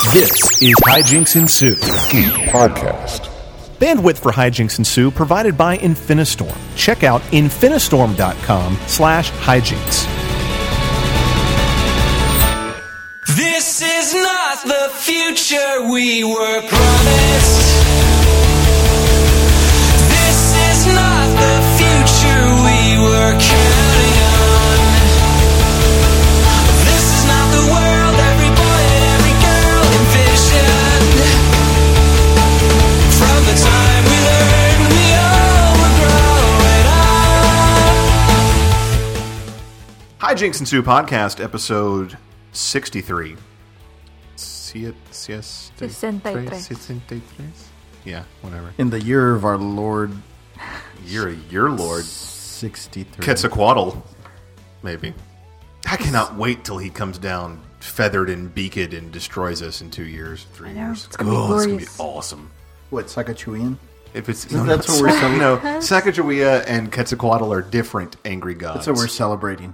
This is Hijinks Ensue Geek Podcast. Bandwidth for Hijinks Ensue provided by Infinistorm. Check out infinistorm.com/hijinks. This is not the future we were promised. This is not the future we were counting on. This is not the world every boy and every girl envisioned. From the time we learned we all were growing up. Hijinks Ensue Podcast, episode 63. Yeah, whatever. In the year of our Lord, You're your lord. 63. Quetzalcoatl, maybe. I cannot wait till he comes down feathered and beaked and destroys us in 2 years, 3 years. It's gonna be It's gonna be glorious. awesome. What, Sakachuian? If it's That's what we're celebrating. no, Sacagawea and Quetzalcoatl are different angry gods. That's what we're celebrating.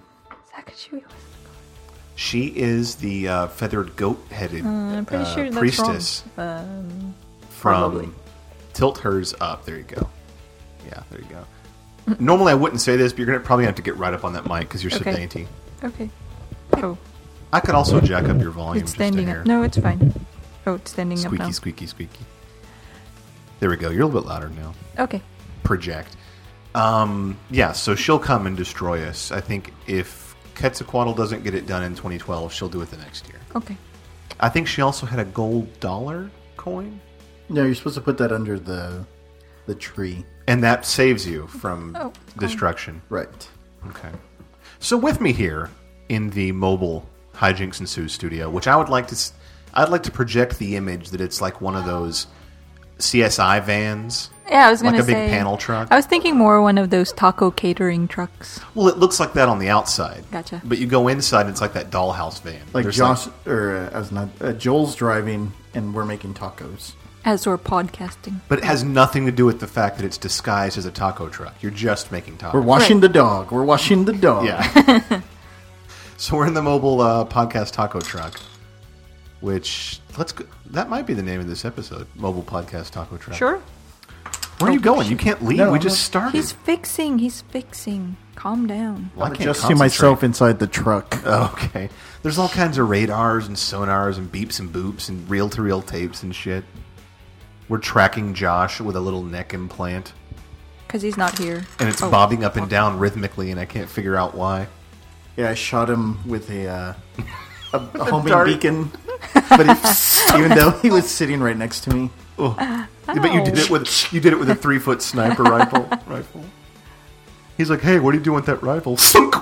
She is the feathered goat-headed I'm pretty sure that's priestess wrong. Probably. from Tilt Hers Up. There you go. Yeah, there you go. Normally I wouldn't say this, but you're going to probably have to get right up on that mic because you're so Okay. dainty. Okay. Oh, I could also jack up your volume it's just a standing hair. up. No, it's fine. Oh, it's standing up Squeaky, now. squeaky, squeaky. There we go. You're a little bit louder now. Okay. Project. Yeah, so she'll come and destroy us. I think if Quetzalcoatl doesn't get it done in 2012, she'll do it the next year. Okay. I think she also had a gold dollar coin, No, you're supposed to put that under the tree. and that saves you from Oh, destruction. Right. Okay. So with me here in the mobile Hijinks Ensue studio, which I'd like to project the image that it's like one of those CSI vans, Yeah, I was gonna like a say big panel truck. I was thinking more one of those taco catering trucks. Well, it looks like that on the outside. Gotcha. But you go inside, and it's like that dollhouse van. Like There's Josh, Joel's driving, and we're making tacos. As we're podcasting. but it has nothing to do with the fact that it's disguised as a taco truck. You're just making tacos. We're washing Right. the dog. We're washing the dog. Yeah. So we're in the mobile podcast taco truck, which that might be the name of this episode. Mobile podcast taco truck. Sure. Where are you going? You can't leave. No, We I'm just not- started. He's fixing. Calm down. Well, I I'm can't adjusting concentrate. myself inside the truck. Okay. There's all kinds of radars and sonars and beeps and boops and reel-to-reel tapes and shit. We're tracking Josh with a little neck implant, Because he's not here. and it's Oh. bobbing up and down rhythmically, and I can't figure out why. Yeah, I shot him with a homing dart. beacon, but even though he was sitting right next to me. But you did it with a 3-foot sniper rifle. He's like, "Hey, what are you doing with that rifle?"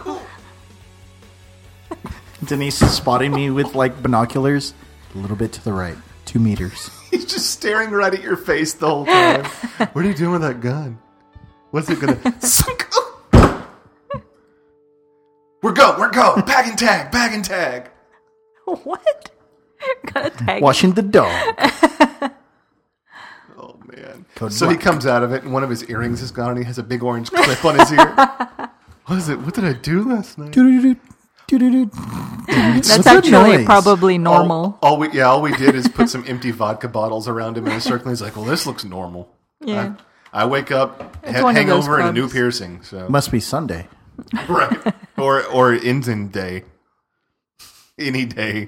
Denise is spotting me with like binoculars, a little bit to the right, 2 meters. He's just staring right at your face the whole time. What are you doing with that gun? What's it gonna? We're go. Bag and tag. What? Gotta tag. Washing the dog. Oh man! Code So he black. comes out of it, and one of his earrings is gone, and he has a big orange clip on his ear. What is it? What did I do last night? Doo-doo-doo, doo-doo-doo. That's What's that actually noise? probably normal. All we did is put some empty vodka bottles around him in a circle. He's like, "Well, this looks normal." Yeah. I wake up, It's one of those hangover, and a new clubs. piercing. So Must be Sunday. right, or Indian day, any day.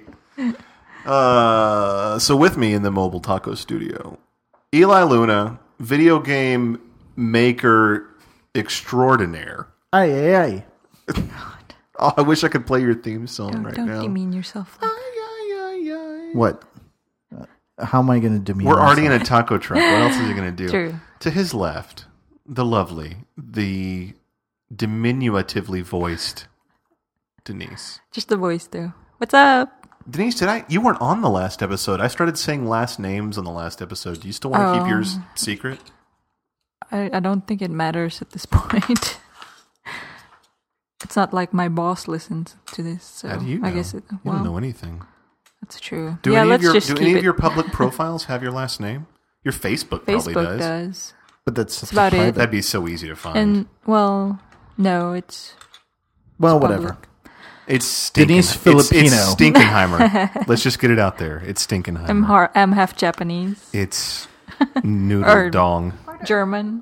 So with me in the mobile taco studio, Eli Luna, video game maker extraordinaire. Aye. Oh, I wish I could play your theme song right Don't now. demean yourself. Like What? How am I going to demean We're already in myself? a taco truck. What else is he going to do? True. To his left, the lovely, the diminutively voiced Denise. just the voice, though. What's up? Denise, you weren't on the last episode. I started saying last names on the last episode. Do you still want to keep yours secret? I don't think it matters at this point. It's not like my boss listens to this, so How do you know? I guess it. You Well, don't know anything. that's true. Do yeah, any let's of your just do keep any it. of your public profiles have your last name? Your Facebook probably Facebook does. does. But that's about it. That'd be so easy to find. And well, no, it's well, it's whatever. public. It's Stinken. Denise It's Filipino. Stinkenheimer. Let's just get it out there. It's Stinkenheimer. I'm half Japanese, It's noodle Or- dong. German.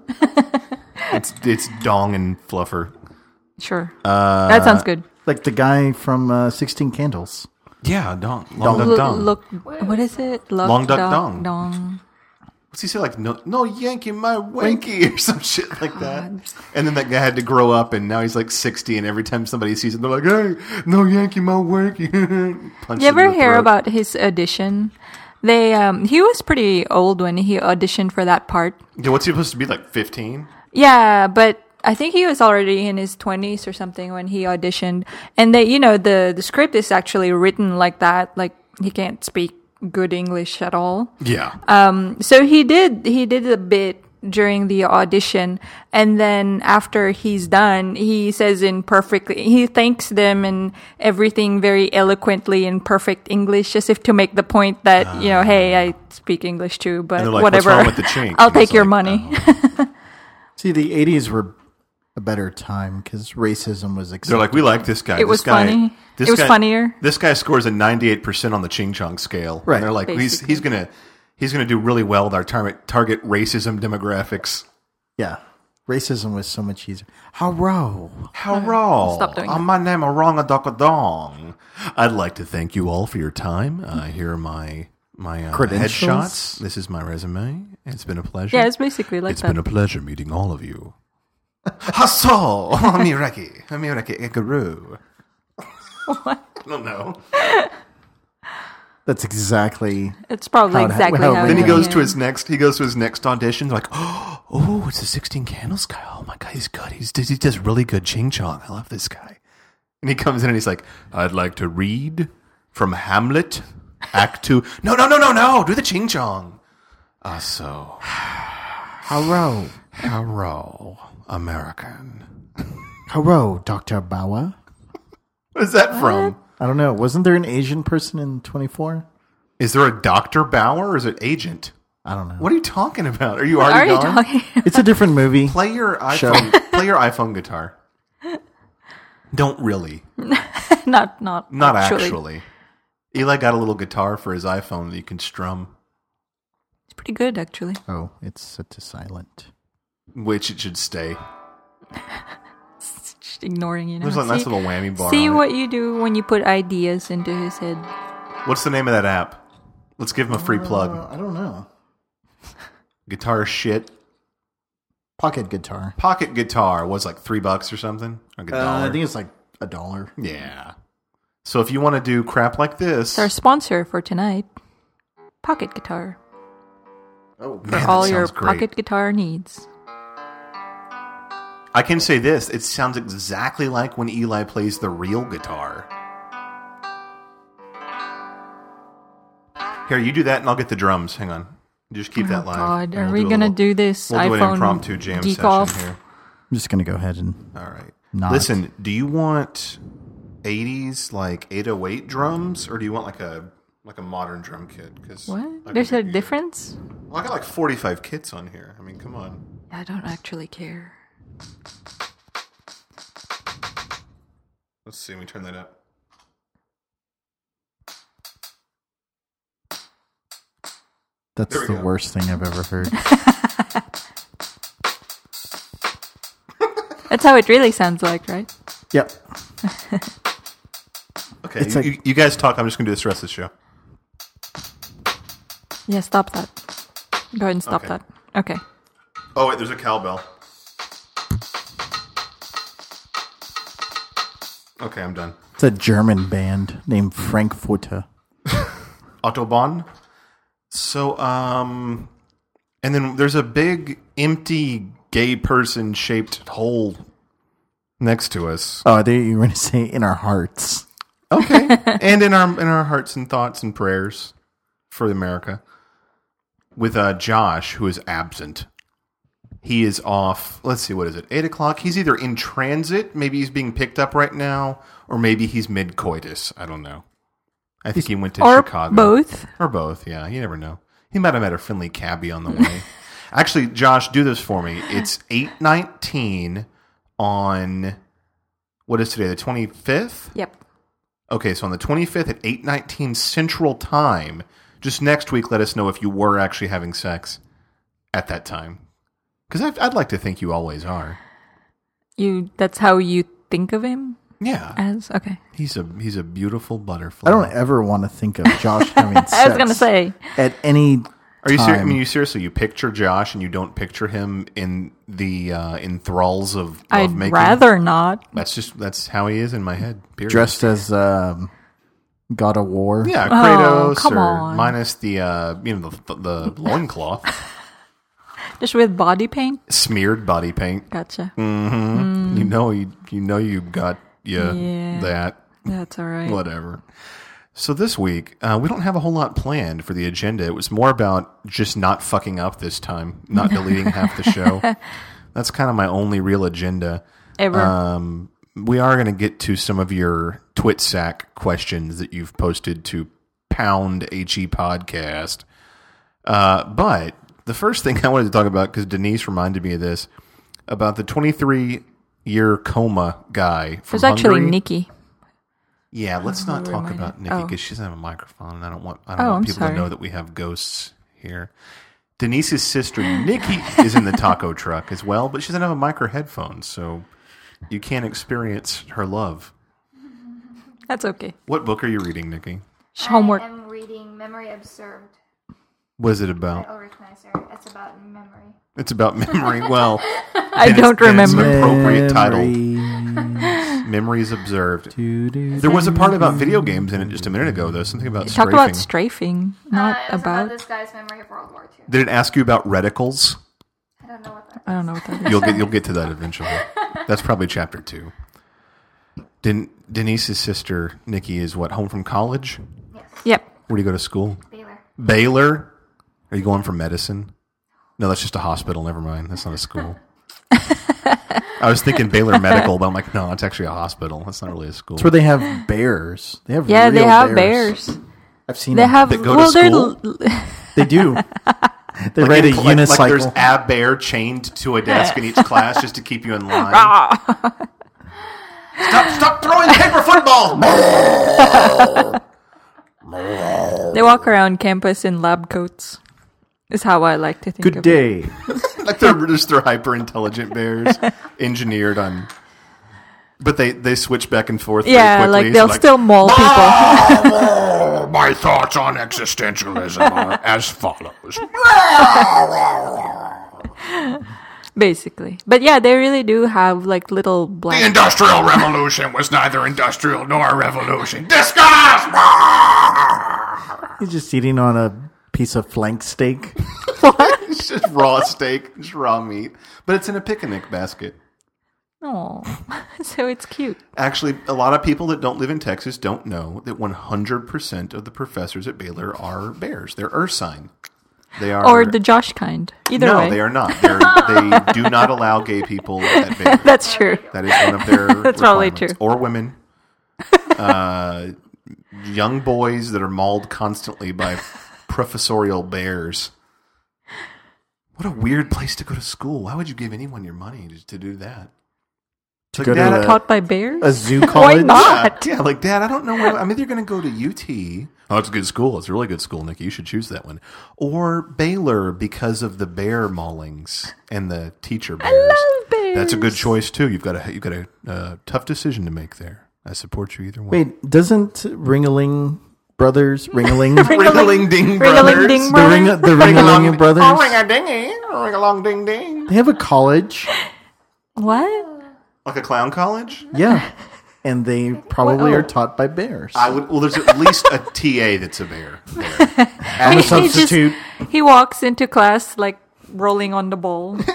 It's dong and fluffer. Sure, that sounds good. Like the guy from 16 Candles. Yeah, dong. Long duck dong. Look, what is it? Long duck dong. dong. What's he say? Like, no Yankee my wanky or some shit like that. And then that guy had to grow up, and now he's like 60, and every time somebody sees him, they're like, hey, no Yankee my wanky. Punch You him in ever the hear throat. about his audition? They he was pretty old when he auditioned for that part. Yeah, what's he supposed to be, like 15? Yeah, but I think he was already in his 20s or something when he auditioned. And they, the script is actually written like that. Like he can't speak good English at all. Yeah. So he did a bit during the audition, and then after he's done, he says he thanks them and everything very eloquently in perfect English, as if to make the point that hey, I speak English too, but And they're like, whatever. "What's wrong with the chink?" I'll And he's take your like, money. "Oh." See, the 80s were a better time because racism was accepted. They're like, we like this guy. It was this guy, funny. This It was guy- funnier. This guy scores a 98% on the Ching Chong scale. Right. And they're like, he's gonna do really well with our target racism demographics. Yeah. Racism was so much easier. Hello. Hello. Stop doing that. My name is Rongadokadong. I'd like to thank you all for your time. Here are my Credentials? headshots. This is my resume. It's been a pleasure. Yeah, it's basically like It's that. been a pleasure meeting all of you. Hasso! Amiraki Ekaru. What? I don't know. That's exactly. It's probably How it- exactly how- how. Then he it goes is. to his next audition. Like, oh, it's the 16 Candles guy. Oh my god, he's good. He does really good Ching Chong. I love this guy. And he comes in and he's like, I'd like to read from Hamlet, Act 2. No. Do the Ching Chong. So, Hello. American. Hello, Dr. Bauer. What is that from? I don't know. Wasn't there an Asian person in 24? Is there a Dr. Bauer or is it Agent? I don't know. What are you talking about? Are you Are already you gone? talking? It's a different movie. Play your Show. iPhone. Play your iPhone guitar. Don't really. Not Not actually. Eli got a little guitar for his iPhone that you can strum, It's pretty good, actually. Oh, it's set to silent. which it should stay. Just ignoring, There's a nice little whammy bar. See on it. what you do when you put ideas into his head. What's the name of that app? Let's give him a free plug. I don't know. Guitar shit. Pocket guitar. Pocket guitar was like $3 or something. Like $1. I think it's like $1. Yeah. So if you want to do crap like this, It's our sponsor for tonight, Pocket Guitar. Oh, For man, all that your sounds great. pocket guitar needs. I can say this: it sounds exactly like when Eli plays the real guitar. Here, you do that, and I'll get the drums. Hang on, just keep that live. God, And are we'll we do a gonna little- do this We'll do an iPhone impromptu jam geek session off? here. I'm just going to go ahead and. All right. Not. Listen, do you want 80s like 808 drums, or do you want like a modern drum kit? Because What? There's a difference? Well, I got like 45 kits on here. I mean, come on. I don't actually care. Let's see. Let me turn that up. That's There we the go. worst thing I've ever heard. That's how it really sounds like, right? Yep. Okay, It's you, you guys talk. I'm just going to do this the rest of the show. Yeah, stop that. Go ahead and stop Okay. that. Okay. Oh, wait, there's a cowbell. Okay, I'm done. It's a German band named Frankfurter. Autobahn. So, and then there's a big empty gay person shaped hole next to us. Oh, you were going to say in our hearts. Okay, and in our hearts and thoughts and prayers for America, with Josh, who is absent. He is off. Let's see, what is it? 8:00. He's either in transit, maybe he's being picked up right now, or maybe he's mid coitus. I don't know. I think he went to Or Chicago. both. Or both, yeah. You never know. He might have met a friendly cabbie on the way. Actually, Josh, do this for me. It's 8:19 on, what is today, the 25th? Yep. Okay, so on the 25th at 8:19 Central Time, just next week, let us know if you were actually having sex at that time. Because I'd like to think you always are. That's how you think of him? Yeah. As okay. He's a beautiful butterfly. I don't ever want to think of Josh having sex. I was gonna say. At any Are you serious? I time. mean, you seriously, you picture Josh and you don't picture him in the enthralls of I'd lovemaking? rather not. That's how he is in my head. Period. Dressed as God of War. Yeah, Kratos, come or on. minus the the loincloth, Just with body paint? smeared body paint. Gotcha. You know you got Yeah. that. That's all right. Whatever. So this week, we don't have a whole lot planned for the agenda. It was more about just not fucking up this time, not deleting half the show. That's kind of my only real agenda. Ever. We are going to get to some of your TwitSack questions that you've posted to Pound HE Podcast. But the first thing I wanted to talk about, because Denise reminded me of this, about the 23-year coma guy from It's actually Hungary. Nikki. Yeah, let's not talk reminded. about Nikki Oh. because she doesn't have a microphone, and I don't want I'm people sorry. to know that we have ghosts here. Denise's sister Nikki is in the taco truck as well, but she doesn't have a mic or headphones, so you can't experience her love. That's okay. What book are you reading, Nikki? Homework. I am reading Memory Observed What is it by about? Ulrich Neisser. It's about memory. It's about memory. Well, I don't then it's remember. an appropriate title. Memories Memories Observed. to do There was a part about video games in it just a minute ago, though. Something about Talk strafing. about strafing, not It was about. this guy's memory of World War II. Did it ask you about reticles? I don't know what that is. I don't know what that is. You'll get to that eventually. That's probably chapter 2. Denise's sister Nikki is what, home from college? Yep. Where do you go to school? Baylor. Baylor? Are you going for medicine? No, that's just a hospital. Never mind. That's not a school. I was thinking Baylor Medical, but I'm like, no, it's actually a hospital. That's not really a school. It's where they have bears. They have Yeah, they real have bears. I've seen They them. have. That go to well, school? They do. They ride a unicycle. Like there's a bear chained to a desk in each class just to keep you in line. Stop throwing paper footballs! They walk around campus in lab coats. Is how I like to think Good of day. Like they're hyper intelligent bears, engineered on. But they switch back and forth. it. Yeah, very quickly. like they'll So, still maul people. My thoughts on existentialism are as follows. Basically. But yeah, they really do have like little The black. Industrial Revolution was neither industrial nor a revolution. Discuss! He's just eating on a piece of flank steak. It's just raw steak, just raw meat. But it's in a picnic basket. Oh, so it's cute. Actually, a lot of people that don't live in Texas don't know that 100% of the professors at Baylor are bears. They're Ursine. They are, Or the Josh kind. Either no, way. they are not. They do not allow gay people at Baylor. That's true. That is one of their That's probably requirements. true. Or women. Young boys that are mauled constantly by professorial bears. What a weird place to go to school. Why would you give anyone your money to do that? To go to Dad, Taught by bears? a zoo college. Why not? yeah, like, Dad, I don't know. I'm either going to go to UT. Oh, it's a good school. It's a really good school, Nikki. You should choose that one. Or Baylor because of the bear maulings and the teacher bears. love bears. That's a good choice, too. You've got a tough decision to make there. I support you either way. Wait, doesn't Ringaling Brothers, Ringaling, Ring-a-ling ding Ring-a-ling brothers. ding the brothers. Ringaling Brothers, Ring-a-dingy, ring-a-long ding-ding. they have a college. What? Like a clown college? Yeah. And they probably are taught by bears. Well, there's at least a TA that's a bear. There. I'm a substitute. He walks into class like rolling on the ball. With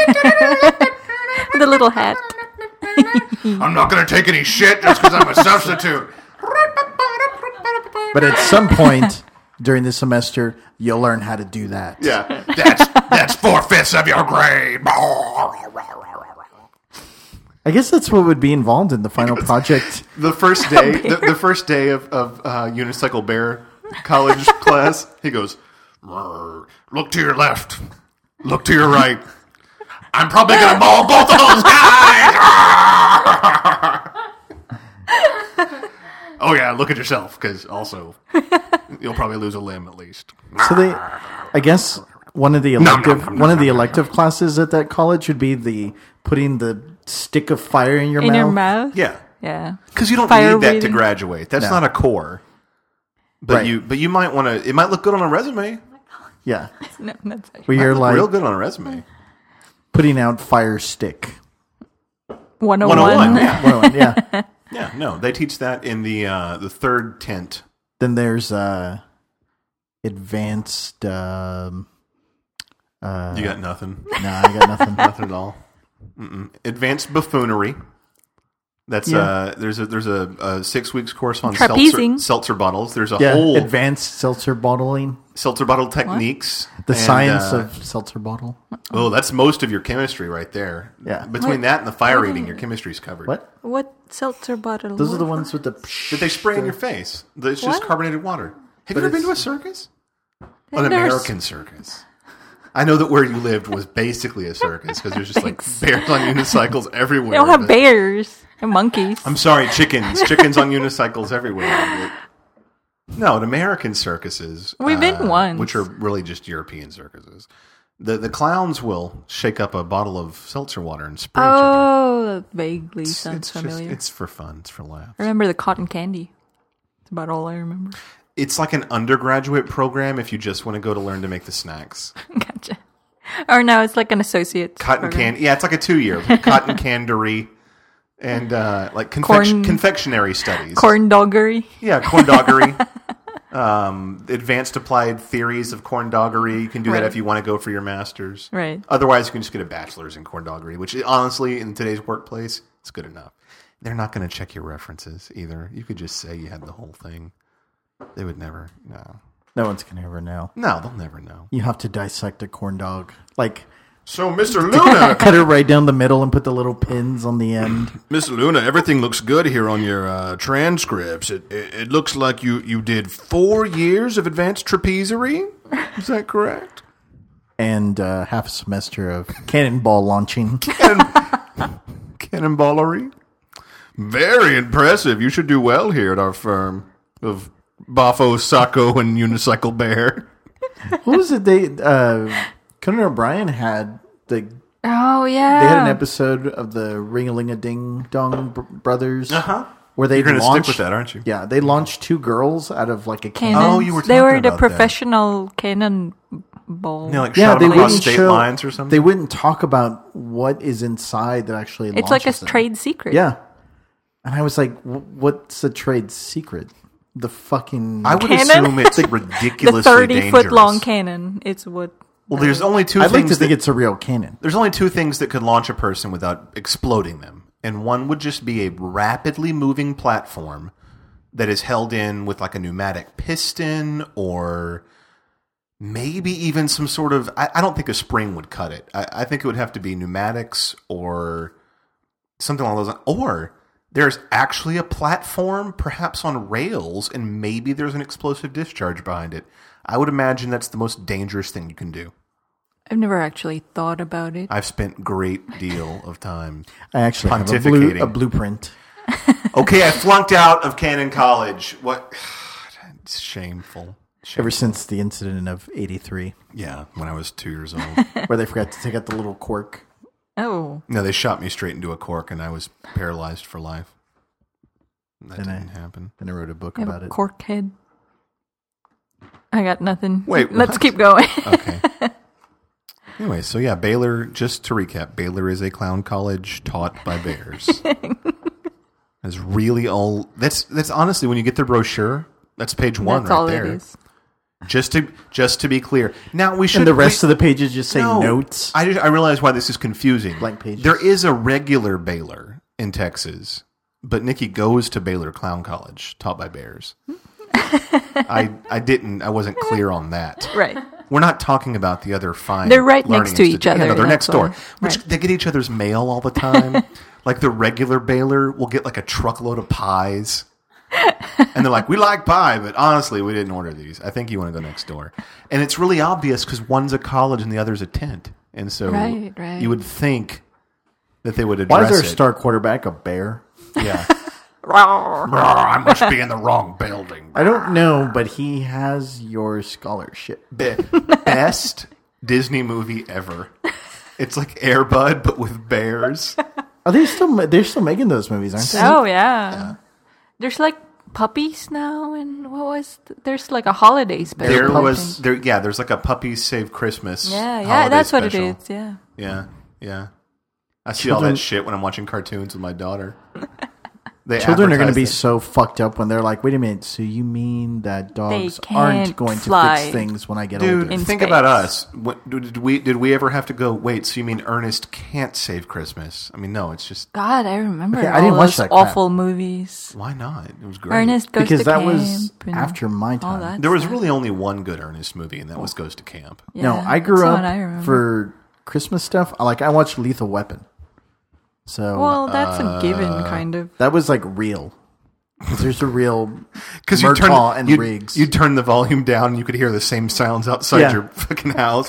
a little hat. I'm not going to take any shit just because I'm a substitute. But at some point during the semester, you'll learn how to do that. Yeah. That's 4/5 of your grade. I guess that's what would be involved in the final project. The first day, the first day of Unicycle Bear college class, he goes, Look to your left. Look to your right. I'm probably going to maul both of those guys. Oh yeah, look at yourself, because also you'll probably lose a limb at least. So I guess one of the elective classes at that college would be the putting the stick of fire in your In mouth. your mouth? Yeah, Yeah. because you don't Fire need that to breathing. graduate. That's No. not a core. But Right. you might want to. It might look good on a resume. Yeah, No, that's actually where you're Look like real good on a resume. putting out fire stick. 101. 101, yeah. Well, yeah. Yeah, no, they teach that in the third tent. Then there's advanced. You got nothing. Nah, I got nothing. Nothing at all. Advanced buffoonery. That's there's a 6 weeks course on Trapezing. seltzer bottles. There's a Yeah, whole advanced seltzer bottling. seltzer bottle techniques. The And, science of seltzer bottle. Oh, that's most of your chemistry right there. Yeah. Between that and the fire eating, your chemistry's covered. What? What seltzer bottle? Those are the ones with the. That they spray in your face. It's just What? carbonated water. Have you ever been to a circus? An never American circus. I know that where you lived was basically a circus because there's just like bears on unicycles everywhere. They don't have but- bears and monkeys. I'm sorry, chickens. Chickens on unicycles everywhere. No, at American circuses. We've been once. Which are really just European circuses. The clowns will shake up a bottle of seltzer water and spray each other. Oh, that vaguely sounds familiar. It's for fun. It's for laughs. I remember the cotton candy. That's about all I remember. It's like an undergraduate program if you just want to go to learn to make the snacks. Gotcha. Or no, it's like an associate. Cotton program. candy. Yeah, it's like a 2-year. Cotton candery and like confectionery studies. Corn doggery. Yeah, corn doggery. Advanced applied theories of corn doggery. You can do that Right. if you want to go for your master's. Right. Otherwise, you can just get a bachelor's in corn doggery, which honestly, in today's workplace, it's good enough. They're not going to check your references either. You could just say you had the whole thing. They would never. No. No one's gonna ever know. No, they'll never know. You have to dissect a corn dog. Like, So, Mr. Luna, cut it right down the middle and put the little pins on the end. Miss Luna, everything looks good here on your transcripts. It looks like you did 4 years of advanced trapezery. Is that correct? And half a semester of cannonball launching. cannonballery. Very impressive. You should do well here at our firm of Boffo, Sacco, and Unicycle Bear. What was it? Conan O'Brien had Oh, They yeah. had an episode of the Ring-a-ling-a-Ding-Dong brothers. Where they You're going to launched, stick with that, aren't you? Yeah, they launched 2 girls out of like a cannon. Cannons. Oh, you were They were talking the about that. professional cannonball. You know, like Yeah, shot they them across wouldn't state show. lines or something. They wouldn't talk about what is inside that actually. It's like a launches them. trade secret. Yeah, and I was like, "What's a trade secret?" The fucking. I would Cannon? assume it's The ridiculously 30-foot long dangerous. cannon. It's what. Well, there's only two I'd like things to think that, it's a real cannon. there's only two things that could launch a person without exploding them. And one would just be a rapidly moving platform that is held in with like a pneumatic piston or maybe even some sort of... I don't think a spring would cut it. I think it would have to be pneumatics or something along those lines. Or there's actually a platform, perhaps on rails, and maybe there's an explosive discharge behind it. I would imagine that's the most dangerous thing you can do. I've never actually thought about it. I've spent great deal of time. I actually have Pontificating. a blueprint. Okay, I flunked out of Cannon College. What? It's shameful. Ever since the incident of '83, Yeah, when I was 2 years old. where they forgot to take out the little cork. Oh. No, they shot me straight into a cork, and I was paralyzed for life. That And didn't happen. Then I wrote a book I have about a it. cork head. I got nothing. Wait, Let's what? keep going. Okay. Anyway, so yeah, Baylor, just to recap, Baylor is a clown college taught by bears. That's really all. That's honestly, when you get the brochure, that's page 1 That's right all there. it is. Just to be clear. Now we should. And the rest of the pages just say notes. I realize why this is confusing. Blank pages. There is a regular Baylor in Texas, but Nikki goes to Baylor Clown College, taught by bears. I wasn't clear on that. Right. We're not talking about the other fine. They're right learning next to each institute- other, Yeah, no, they're that's next door. why. Which Right. they get each other's mail all the time. Like the regular Baylor will get like a truckload of pies. And they're like, we like pie, but honestly, we didn't order these. I think you want to go next door. And it's really obvious because one's a college and the other's a tent. And so Right. you would think that they would Why address is our it. star quarterback a bear? Yeah. I must be in the wrong building. I don't know, but he has your scholarship. Best Disney movie ever. It's like Air Bud, but with bears. Are they still? They're still making those movies, aren't they? Oh yeah. There's like puppies now, and there's like a holiday special. There's like a Puppies Save Christmas. Yeah, holiday that's what special. it is. Yeah. Yeah. I see all that shit when I'm watching cartoons with my daughter. Children are going to be advertise so fucked up when they're like, wait a minute, so you mean that dogs aren't can't going fly. to fix things when I get Dude, older? In think space. about us. Did we ever have to go, wait, so you mean Ernest can't save Christmas? I mean, no, it's just, God, I remember Okay, all I didn't watch those that crap. awful movies. why not? It was great. Ernest goes Because to that camp. was and after my all time. that There was stuff. really only one good Ernest movie, and that was Goes to Camp. Yeah, No, I grew that's up what I remember. for Christmas stuff. I watched Lethal Weapon. So Well, that's a given, kind of. that was like real. 'Cause there's a real Because Murtaugh and Riggs. you turn the volume down, and you could hear the same sounds outside Yeah. your fucking house.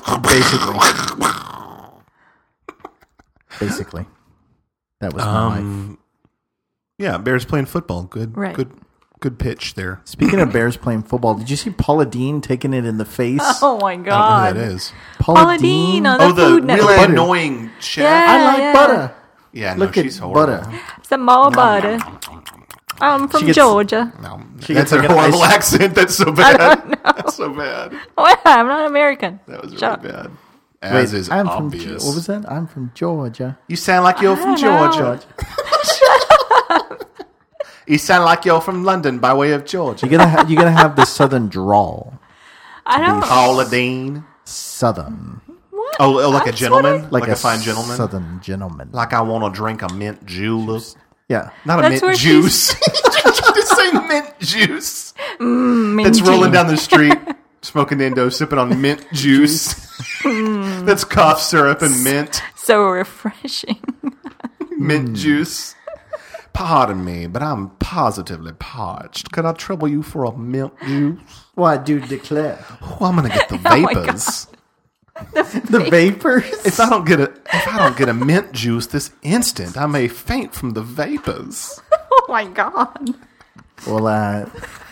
Basically. That was my life. Yeah, Bears playing football. Good, Right. good pitch there. Speaking of Bears playing football, did you see Paula Dean taking it in the face? Oh my I don't know God. who that is. Paula Dean on the Oh, the Food really Network. Butter. annoying chef. Yeah. I like butter. Yeah, no, Look at she's horrible. butter. Some more butter. I'm from She gets- Georgia. No, She that's gets a like an horrible ice- accent. That's so bad. That's so bad. Oh, I'm not American. That was really Shut up. bad. As Wait, is I'm obvious. from what was that? I'm from Georgia. You sound like you're from I don't know. Georgia. You sound like you're from London by way of Georgia. You're gonna have the southern drawl. I don't. Paula Dean. Southern, What? Oh, like a That's what gentleman? Like a fine gentleman? Southern gentleman. Like I want to drink a mint julep. Yeah, Not a That's mint where juice. Just say mint juice. Mint That's rolling juice. down the street, smoking Indo, sipping on mint juice. That's cough syrup and mint. So refreshing. Mint juice. Pardon me, but I'm positively parched. Could I trouble you for a mint juice? well, I do declare Oh, I'm gonna get the my vapors. the vapors. If I don't get a mint juice this instant, I may faint from the vapors. Oh my God. Well,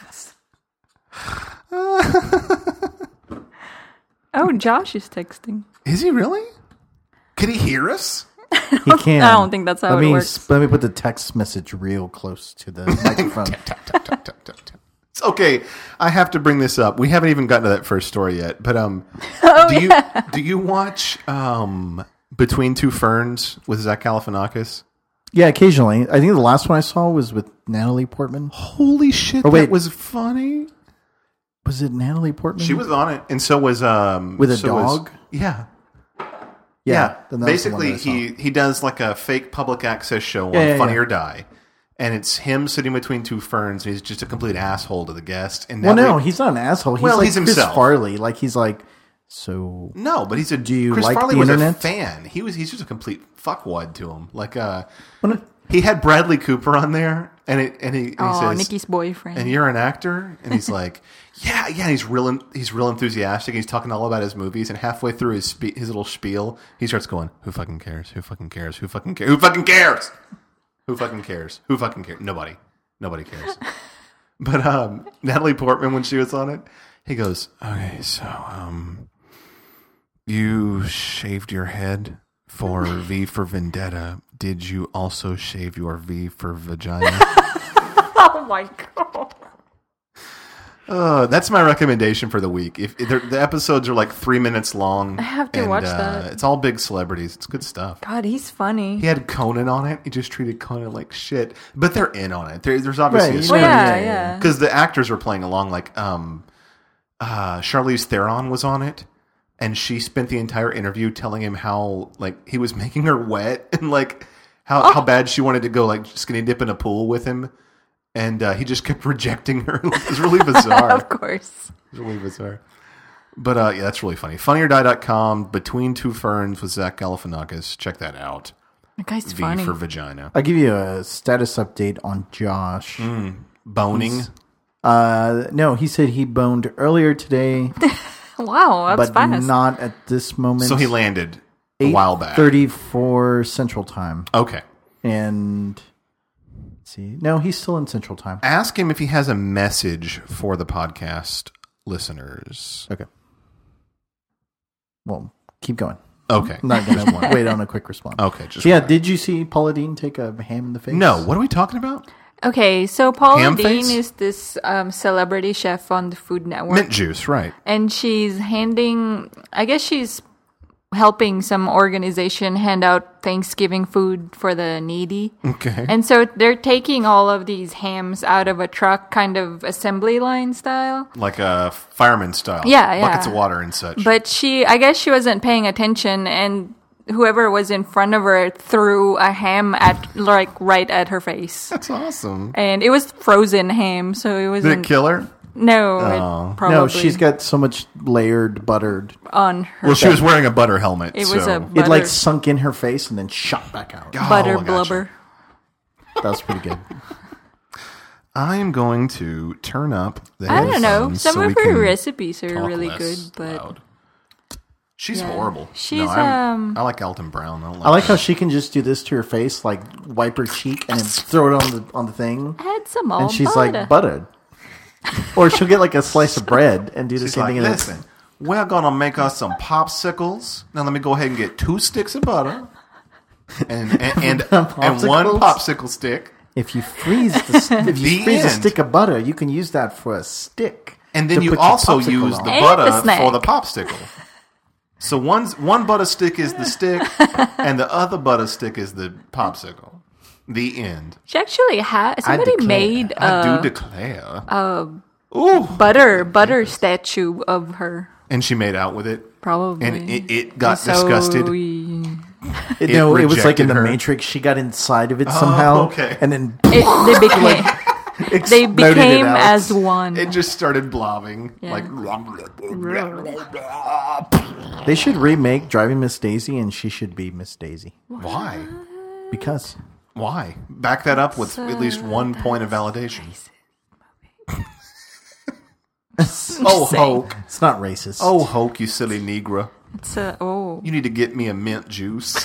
Oh, Josh is texting. Is he really? Could he hear us? he can. I don't think that's how let it me, works. Let me put the text message real close to the microphone. Tap, tap, tap, tap, tap. It's okay, I have to bring this up. We haven't even gotten to that first story yet, but do you watch Between Two Ferns with Zach Galifianakis? Yeah, occasionally. I think the last one I saw was with Natalie Portman. Holy shit, Oh, wait. that was funny. Was it Natalie Portman? She was on it, and so was With a dog? Yeah. Yeah. then that was the one Basically, that I saw. he does like a fake public access show on Yeah, Funny yeah. or Die, and it's him sitting between two ferns. And he's just a complete asshole to the guest. And Well, Natalie- no, he's not an asshole. He's Well, like he's Chris himself. Farley. Like he's like, so no, but he's a. Do you Chris like Farley the was internet? a fan. He's just a complete fuckwad to him. Like When- he had Bradley Cooper on there, and he Oh, says, Nikki's boyfriend. and you're an actor, and he's like, yeah. And he's real enthusiastic. And he's talking all about his movies, and halfway through his little spiel, he starts going, "Who fucking cares? Who fucking cares? Who fucking cares? Who fucking cares? Who fucking cares? Who fucking cares? Nobody cares." But Natalie Portman, when she was on it, he goes, "Okay, so you shaved your head for V for Vendetta. Did you also shave your V for vagina?" oh my God. That's my recommendation for the week. If the episodes are like 3 minutes long, I have to watch that. It's all big celebrities. It's good stuff. God, he's funny. He had Conan on it. He just treated Conan like shit, but they're in on it. There's obviously Right, a you story Well, yeah. because the actors were playing along. Like Charlize Theron was on it, and she spent the entire interview telling him how like he was making her wet and like how bad she wanted to go like skinny dip in a pool with him. And he just kept rejecting her. It was really bizarre. Of course. It was really bizarre. But yeah, that's really funny. FunnyOrDie.com, Between Two Ferns with Zach Galifianakis. Check that out. That guy's V funny. for vagina. I'll give you a status update on Josh. Boning. No, he said he boned earlier today, Wow, that's but fast. not at this moment. So he landed a while back. 8:34 Central Time, Okay. and Let's see. No, he's still in Central Time. Ask him if he has a message for the podcast listeners. Okay. Well, keep going. Okay. I'm not going to wait on a quick response. Okay. Just So yeah, did you see Paula Deen take a ham in the face? No. What are we talking about? Okay, so Paula Ham Deen face? is this celebrity chef on the Food Network. Mint juice, right. And she's she's helping some organization hand out Thanksgiving food for the needy. Okay. And so they're taking all of these hams out of a truck, kind of assembly line style. Like a fireman style. Yeah, yeah. Buckets of water and such. But I guess she wasn't paying attention, and whoever was in front of her threw a ham right at her face. That's awesome. And it was frozen ham, so it Did wasn't. it kill her? No, Oh. it probably No, she's got so much layered buttered. on her. Well, she was wearing a butter helmet. It was so. a It butter, like sunk in her face and then shot back out. butter Oh, I gotcha. blubber. That was pretty good. I am going to turn up the I don't know. headphones Some so of we her can recipes are talk really less good, but loud. She's Yeah. horrible. She's, I like Alton Brown. I like how she can just do this to her face, like wipe her cheek and then throw it on the thing, add some and she's butter. like buttered. Or she'll get like a slice of bread and do the She's same like, thing. And listen, we're going to make us some popsicles. Now let me go ahead and get 2 sticks of butter and one Popsicles? popsicle stick. if you freeze a end. stick of butter, you can use that for a stick. And then to you put your also popsicle use on. the And butter the snack. for the popsicle. So one butter stick is the stick, and the other butter stick is the popsicle. The end. She actually had somebody declare. made I a do declare. Ooh. butter statue of her. And she made out with it. Probably. And it got So, disgusted. No, it was like rejected in the her. Matrix. She got inside of it somehow, okay. and then they became exploded it out. as one. It just started blobbing. Yeah. Like, They should remake Driving Miss Daisy, and she should be Miss Daisy why? because Why? Back that up with at least 1 point of validation. Oh, Hoke. it's not racist. Oh, Hoke, you silly Negro. It's You need to get me a mint juice.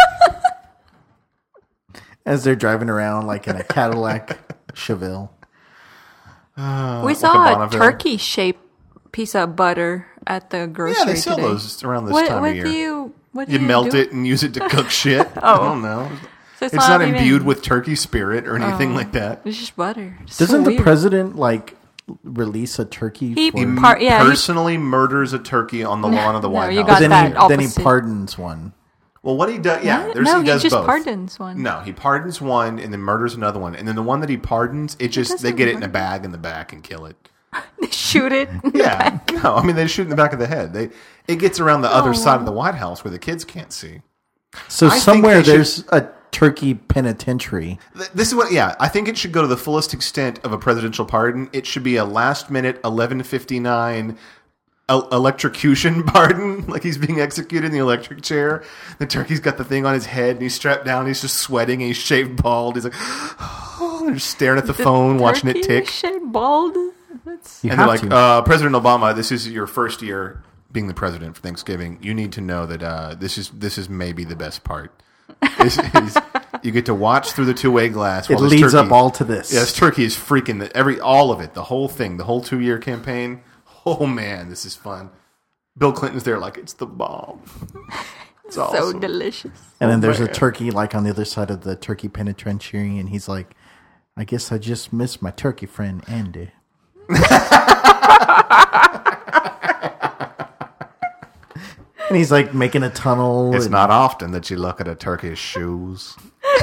As they're driving around like in a Cadillac Chevelle. we saw a Bonneville. turkey-shaped piece of butter at the grocery Yeah, they sell today. those around this What time what of year. do you what do You melt do? it and use it to cook shit. I don't know. So It's not even- imbued with turkey spirit or anything like that. It's just butter. It's Doesn't so the weird. president like release a turkey? He for- He he- personally murders a turkey on the lawn of the No, White you House. got then that then he opposite. pardons one. Well, what he does, yeah, What? there's, No, he does he just both. pardons one. No, he pardons one and then murders another one, and then the one that he pardons, they doesn't get it in a bag in the back and kill it. Shoot it. Yeah, no, I mean they shoot in the back of the head. It gets around the other side of the White House where the kids can't see. So I think somewhere they should- there's a turkey penitentiary. This is what, yeah, I think it should go to the fullest extent of a presidential pardon. It should be a last minute 11:59 electrocution pardon, like he's being executed in the electric chair. The turkey's got the thing on his head and he's strapped down. He's just sweating and he's shaved bald. He's like, oh, they're just staring at the phone, watching it Turkey tick. shaped bald. That's You And they're have like, to. President Obama, this is your first year being the president for Thanksgiving. You need to know that this is maybe the best part. You get to watch through the two-way glass. It while this leads turkey- up all to this. Yeah, this turkey is freaking all of it, the whole thing, the whole 2-year campaign. Oh man, this is fun. Bill Clinton's there like it's the bomb. It's so awesome. delicious. And then there's a man. turkey like on the other side of the turkey penitentiary, and he's like, I guess I just missed my turkey friend Andy. And he's like making a tunnel. It's and- not often that you look at a turkey's shoes.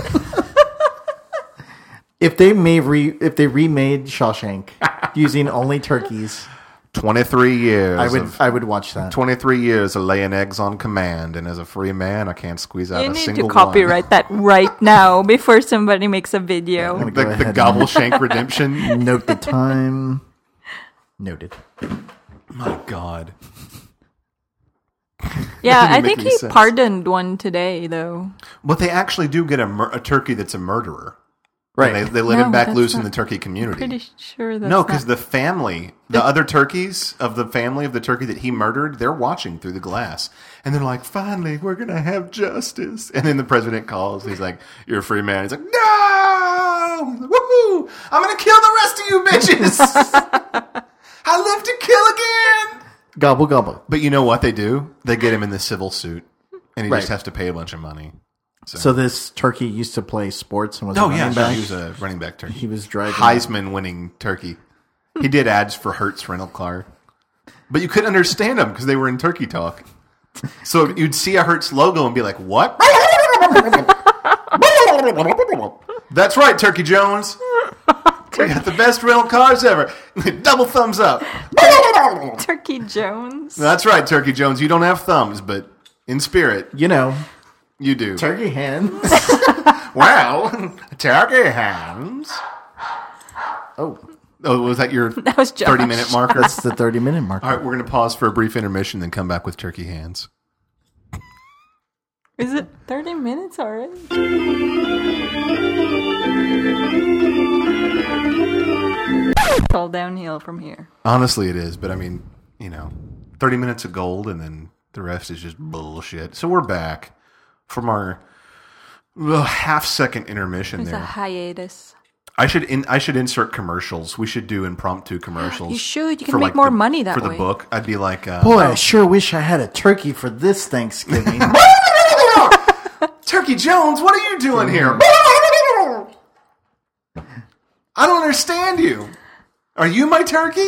If they remade Shawshank using only turkeys, 23 years. I would watch that. 23 years of laying eggs on command, and as a free man, I can't squeeze out You a need single to copyright that right now before somebody makes a video. I'm one. gonna go The ahead Gobbleshank redemption. and note the time. Noted. My God. Yeah, Doesn't I make think any he sense. pardoned one today, though. But they actually do get a turkey that's a murderer. Right. And they let No, him back that's loose in not- the turkey community. Pretty sure that's No, because not- the family, the other turkeys of the family of the turkey that he murdered, they're watching through the glass. And they're like, finally, we're going to have justice. And then the president calls. He's like, you're a free man. He's like, no! home. He's like, woohoo! I'm gonna kill the rest of you bitches. I live to kill again. Gobble gobble. But you know what they do? They get him in the civil suit, and he Right. just has to pay a bunch of money. So this turkey used to play sports and was a Oh running yeah, back. he was a running back turkey. He was driving. Heisman winning turkey. He did ads for Hertz rental car, but you couldn't understand them because they were in turkey talk. So you'd see a Hertz logo and be like, "What?" That's right, Turkey Jones. We got the best rental cars ever. Double thumbs up. Turkey Jones. That's right, Turkey Jones. You don't have thumbs, but in spirit, You know, you do. turkey hands. Wow, turkey hands. Oh, Was that your That was Josh. 30-minute marker? that's the 30-minute mark. All right, we're going to pause for a brief intermission, then come back with turkey hands. Is it 30 minutes already? It's all downhill from here. Honestly, it is, but I mean, 30 minutes of gold, and then the rest is just bullshit. So we're back from our half-second intermission It's a there. hiatus. I should insert commercials. We should do impromptu commercials. You should. You can for, make more money that for way. the book. I'd be like, Boy, I sure wish I had a turkey for this Thanksgiving. Turkey Jones, what are you doing here? I don't understand you. Are you my turkey?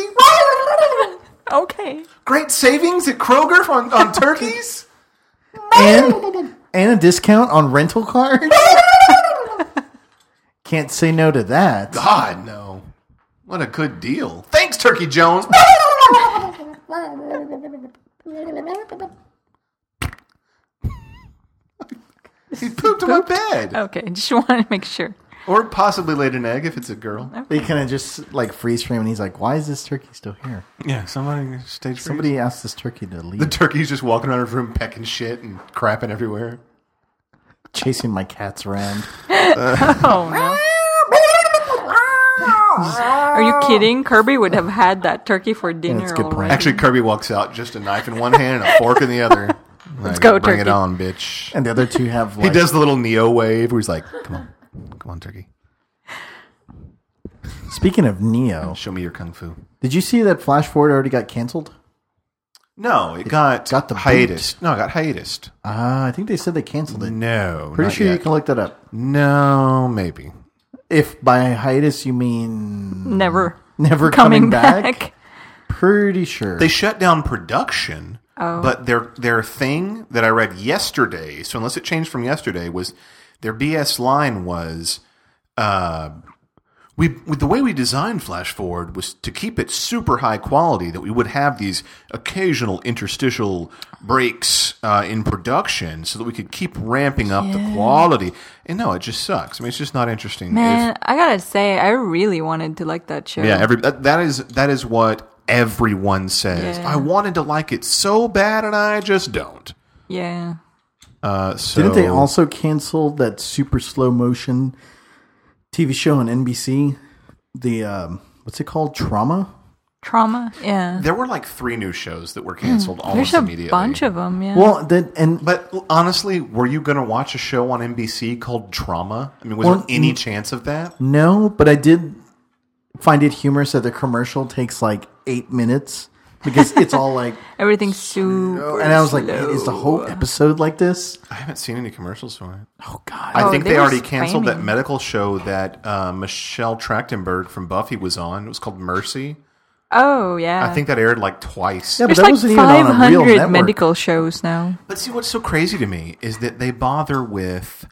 Okay. Great savings at Kroger on turkeys? and a discount on rental cars? Can't say no to that. God, no. What a good deal. Thanks, Turkey Jones. He pooped on my bed. Okay. Just want to make sure. Or possibly laid an egg if it's a girl. He kind of just like freeze frame, and he's like, "Why is this turkey still here?" Yeah, somebody stage freeze. Somebody asked this turkey to leave, The turkey's just walking around his room pecking shit and crapping everywhere. chasing my cats around. Oh, no. Are you kidding? Kirby would have had that turkey for dinner that's a good already. point. Actually, Kirby walks out, just a knife in one hand and a fork in the other. Let's go, Bring turkey. it on, bitch. And the other two have like, He does the little Neo wave where he's like, come on, turkey. Speaking of Neo, Show me your kung fu. did you see that Flash Forward already got canceled? No, it got the hiatus. No, it got hiatus. I think they said they canceled it. No, Pretty not sure you yet. can look that up. No, maybe. If by hiatus you mean Never never coming coming back, back. pretty sure. They shut down production, but their thing that I read yesterday, so unless it changed from yesterday, was their BS line was, the way we designed Flash Forward was to keep it super high quality, that we would have these occasional interstitial breaks in production so that we could keep ramping up the quality. And no, it just sucks. I mean, it's just not interesting. Man, I gotta say, I really wanted to like that show. Yeah, that is what everyone says. Yeah. I wanted to like it so bad, and I just don't. Yeah. So Didn't they also cancel that super slow motion TV show on NBC? The what's it called? Trauma? Trauma. Yeah. There were like 3 new shows that were canceled almost There's a immediately. bunch of them. Yeah. Well, But honestly, were you going to watch a show on NBC called Trauma? I mean, was Well, there any chance of that? no, but I did find it humorous that the commercial takes like 8 minutes because it's all like, Everything's super. and I was like, slow. is the whole episode like this? I haven't seen any commercials for it. Oh God! I think they they were already canceled that spamming. medical show that Michelle Trachtenberg from Buffy was on. It was called Mercy. Oh yeah. I think that aired like twice. Yeah, but There's that like wasn't even on a real 500 network. medical shows now. But see, what's so crazy to me is that they bother with,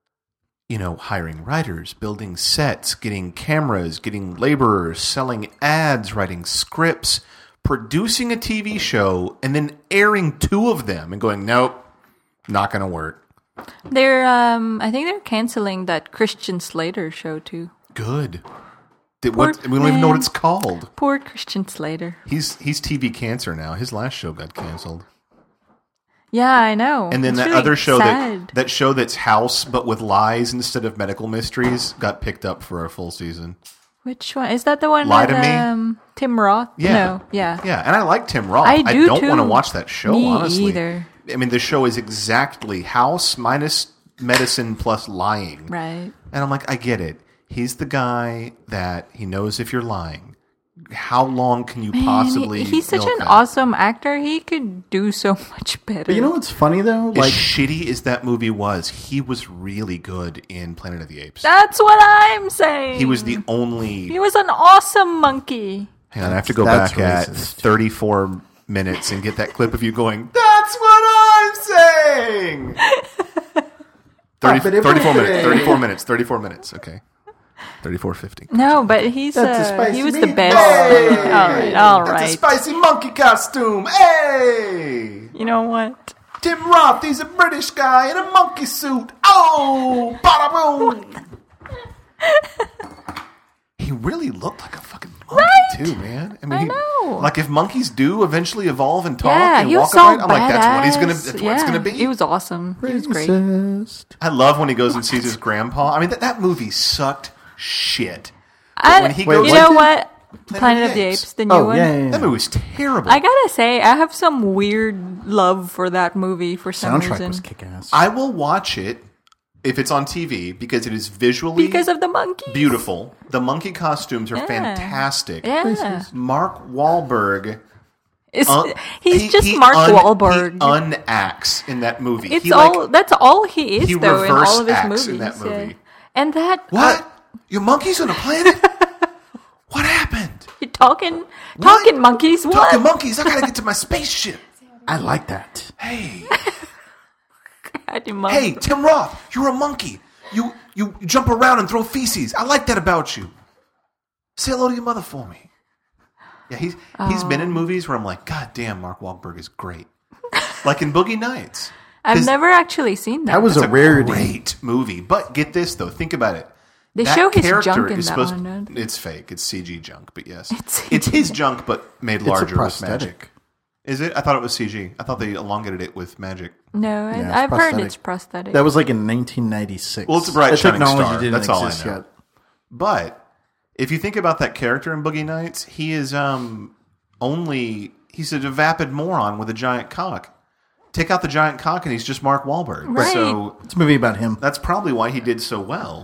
hiring writers, building sets, getting cameras, getting laborers, selling ads, writing scripts, producing a TV show, and then airing 2 of them and going, nope, not going to work. They're I think they're canceling that Christian Slater show too. Good. We Poor don't even know what man. it's called. Poor Christian Slater. He's TV cancer now. His last show got canceled. Yeah, I know. And then It's that really other show sad. that show that's House but with lies instead of medical mysteries got picked up for a full season. Which one is that? The one Lie with to Me? Tim Roth? Yeah. No, yeah. Yeah, and I like Tim Roth. I do don't too. want to watch that show, Me honestly. either. I mean, the show is exactly House minus medicine plus lying. Right. And I'm like, I get it. He's the guy that he knows if you're lying. How long can you Man, possibly? he's such milk an that? awesome actor. He could do so much better. But you know what's funny though? As Like, shitty as that movie was, he was really good in Planet of the Apes. That's what I'm saying. He was the only. He was an awesome monkey. Hang on, I have to go That's back at racist. 34 minutes and get that clip of you going, "That's what I'm saying!" 34 minutes, okay. 34:50. No, but he's That's a spicy he was the meatball. best. All That's a right. spicy monkey costume, hey! You know what? Tim Roth, he's a British guy in a monkey suit. Oh, bada boom! He really looked like a fucking monkey too, man. I mean, I know. like if monkeys do eventually evolve and talk Yeah, and he was walk so around, badass. I'm like, that's what he's gonna. That's what it's Yeah, gonna be. He was awesome. He was great. racist. I love when he goes and sees his grandpa. I mean, that movie sucked shit. I, when he you goes- know What? what? Planet of the Apes, the new Oh one. yeah. That movie was terrible. I gotta say, I have some weird love for that movie for some Soundtrack reason. was kick ass. I will watch it if it's on TV because it is visually Because of the monkey. beautiful. The monkey costumes are Yeah. fantastic. Yeah. Mark Wahlberg. He's just Mark Wahlberg. He unacts in that movie. It's he, all. That's all he is, he though, in reverse all of his acts movies. in that movie. Yeah. And that What? Your monkeys on a planet? What happened? you're talking What? monkeys. What? Talking monkeys. I gotta get to my spaceship. I like that. Hey, Hey, Tim Roth, you're a monkey. You jump around and throw feces. I like that about you. Say hello to your mother for me. Yeah, he's been in movies where I'm like, God damn, Mark Wahlberg is great. Like in Boogie Nights. I've His- never actually seen that. That was It's a rarity. great movie. But get this though, think about it. They That show his character junk in is that supposed one, don't they? It's fake. It's CG junk, but yes. It's It's CG. his junk but made It's a larger with prosthetic. magic. Is it? I thought it was CG. I thought they elongated it with magic. No, Yeah, it's I've heard prosthetic. it's prosthetic. That was like in 1996. Well, it's a bright The shining technology star. didn't That's all I exist know. yet. But if you think about that character in Boogie Nights, he is he's a vapid moron with a giant cock. Take out the giant cock and he's just Mark Wahlberg. Right. So It's a movie about him. that's probably why he did so well.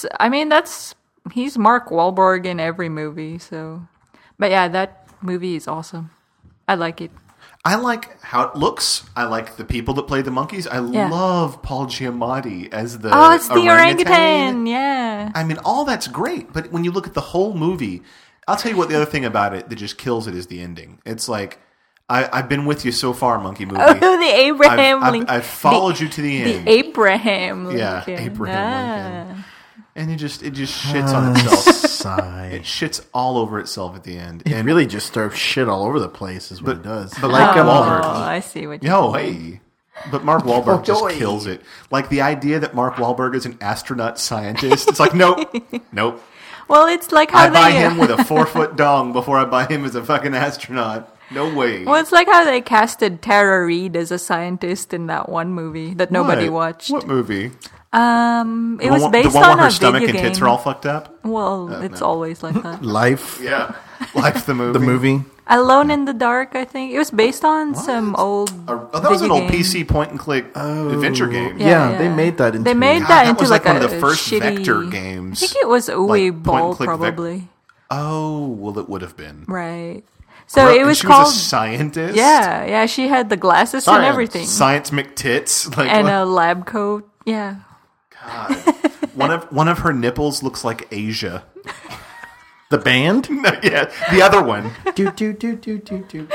He's Mark Wahlberg in every movie. So, but yeah, that movie is awesome. I like it. I like how it looks. I like the people that play the monkeys. I Yeah. love Paul Giamatti as the Oh, it's the orangutan. Yeah. I mean, all that's great, but when you look at the whole movie, I'll tell you what the other thing about it that just kills it is the ending. It's like, I've been with you so far, monkey movie. Oh, the Abraham Lincoln. I've followed you to the end. The Abraham Lincoln. Yeah, Abraham Ah. And it just shits on itself. Sigh. It shits all over itself at the end. It And really just throws shit all over the place, is what it does. but like Oh, Wahlberg. I see what you Yo, hey. But Mark Wahlberg just Joy. kills it. Like the idea that Mark Wahlberg is an astronaut scientist. It's like, nope. Well, it's like how I buy they him with a 4-foot dong before I buy him as a fucking astronaut. No way. Well, it's like how they casted Tara Reid as a scientist in that one movie that nobody watched. What movie? It was the based one on where her a stomach video and game. tits are all fucked up? Well, it's always like that. Life, Yeah. Life the movie. the movie. Alone in the Dark, I think it was based on some old. Oh, that was an video old game. PC point and click adventure game. Yeah, they made that into. They made God, that that into was like like one a of the first shitty vector games. I think it was Uwe Like point and Ball, click probably. Oh, well, it would have been. Right. So Gro- it was she called. was a scientist? Yeah. She had the glasses and everything, Science McTits. Like, and what? a lab coat. Yeah. God. one of her nipples looks like Asia. The band. Yeah, the other one. do do do do do do.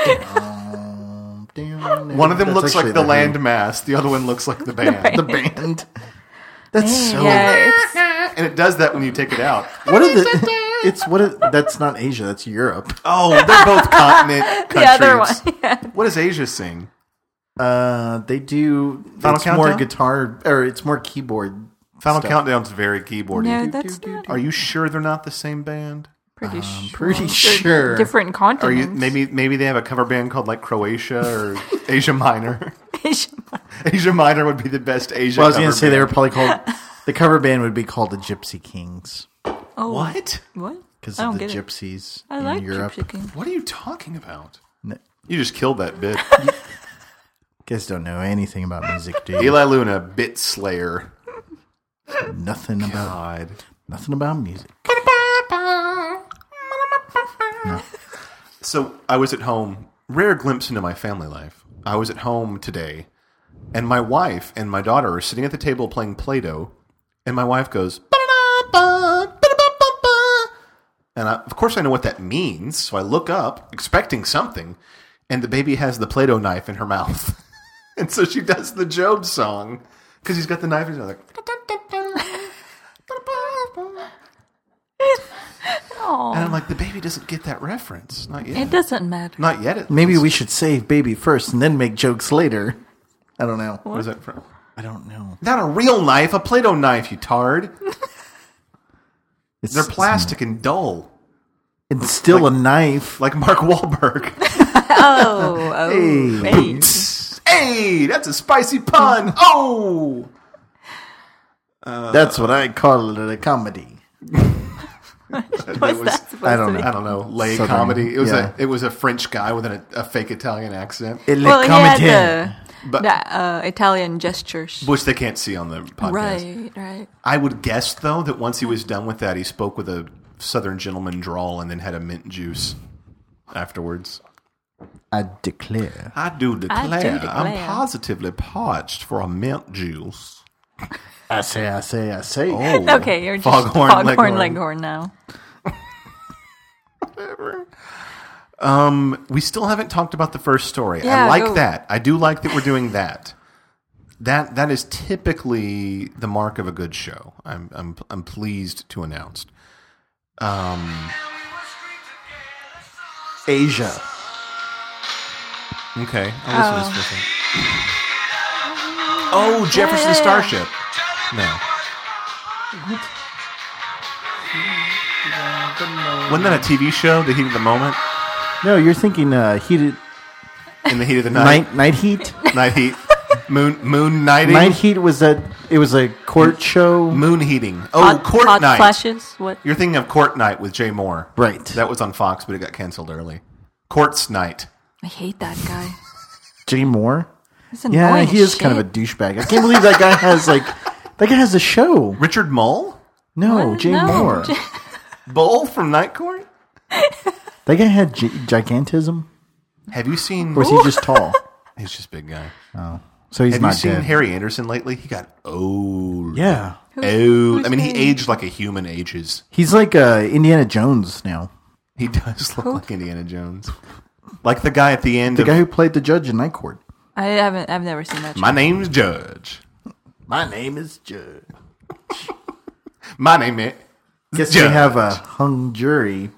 One of them looks like the landmass. The other one looks like the band. The band. That's so. Yeah. It's, And it does that when you take it out. What are the? It's what? That's not Asia. That's Europe. Oh, they're both continent countries. the other one. Yeah. What does Asia sing? They do. Final it's more Countdown? guitar, or it's more keyboard. Final stuff. Countdown's very keyboardy. No, that's not Are you sure they're not the same band? pretty sure. Pretty They're sure. Different Are you continents. maybe they have a cover band called like Croatia or Asia Minor? Asia Minor would be the best Asia. Well, I was going cover to say they were band. probably called. The cover band would be called the Gypsy Kings Oh, What? What? because I of don't the get it. gypsies I in like Europe. Gypsy King. What are you talking about? No, You just killed that bit. you guys don't know anything about music, do you? Eli Luna, Bit Slayer. Nothing about God. Nothing about music. So I was at home. Rare glimpse into my family life. I was at home today, and my wife and my daughter are sitting at the table playing Play-Doh, and my wife goes, and of course I know what that means, so I look up, expecting something, and the baby has the Play-Doh knife in her mouth. And so she does the Job song, because he's got the knife in his mouth, like... And I'm like, the baby doesn't get that reference. Not yet. It doesn't matter. Not yet. At Maybe least. we should save baby first and then make jokes later. I don't know. What is that from? I don't know. Not a real knife, a Play-Doh knife, you tard. It's, They're plastic and dull. It's still a knife. Like Mark Wahlberg. Hey. Hey, that's a spicy pun. Oh! That's what I call it, a comedy. What's that supposed I don't to be? know. I don't know, lay Southern, comedy. yeah. It was a French guy with a fake Italian accent, Well, he had But- the Italian gestures. which they can't see on the podcast. Right. I would guess, though, that once he was done with that, he spoke with a Southern gentleman drawl and then had a mint juice afterwards. I declare. I do declare, I'm declare. positively parched for a mint juice. I say. Oh, Okay, you're just Foghorn Leghorn now. We still haven't talked about the first story. Yeah, I like go. that. I do like that we're doing that. That is typically the mark of a good show. I'm pleased to announce. Asia. Okay, I'll listen to this for a second. Oh, Jefferson yeah. Starship. No. Wasn't that a TV show, The Heat of the Moment? No, you're thinking heated In the Heat of the Night? night heat. Night Heat. Moon Nighting? Night heat was it was a court show. Moon Heating. Oh, Court hot Night. flashes. What? You're thinking of Court Night with Jay Moore. Right. That was on Fox, but it got canceled early. Court's Night. I hate that guy. Jay Moore. He's annoying. Yeah, he is kind of a douchebag. I can't believe that guy has a show. Richard Mull? No, Jay Moore. Bull from Night Court? That guy had gigantism. Have you seen... Or is he just tall? He's just a big guy. So he's Have not you seen dead. Harry Anderson lately? He got old. Yeah. Old. I mean, he aged like a human ages. He's like Indiana Jones now. He does look like Indiana Jones. Like the guy at the end The of... guy who played the judge in Night Court. I've never seen that show. My name's Judge. My name is Judge. My name is... Guess Judge. we have a hung jury.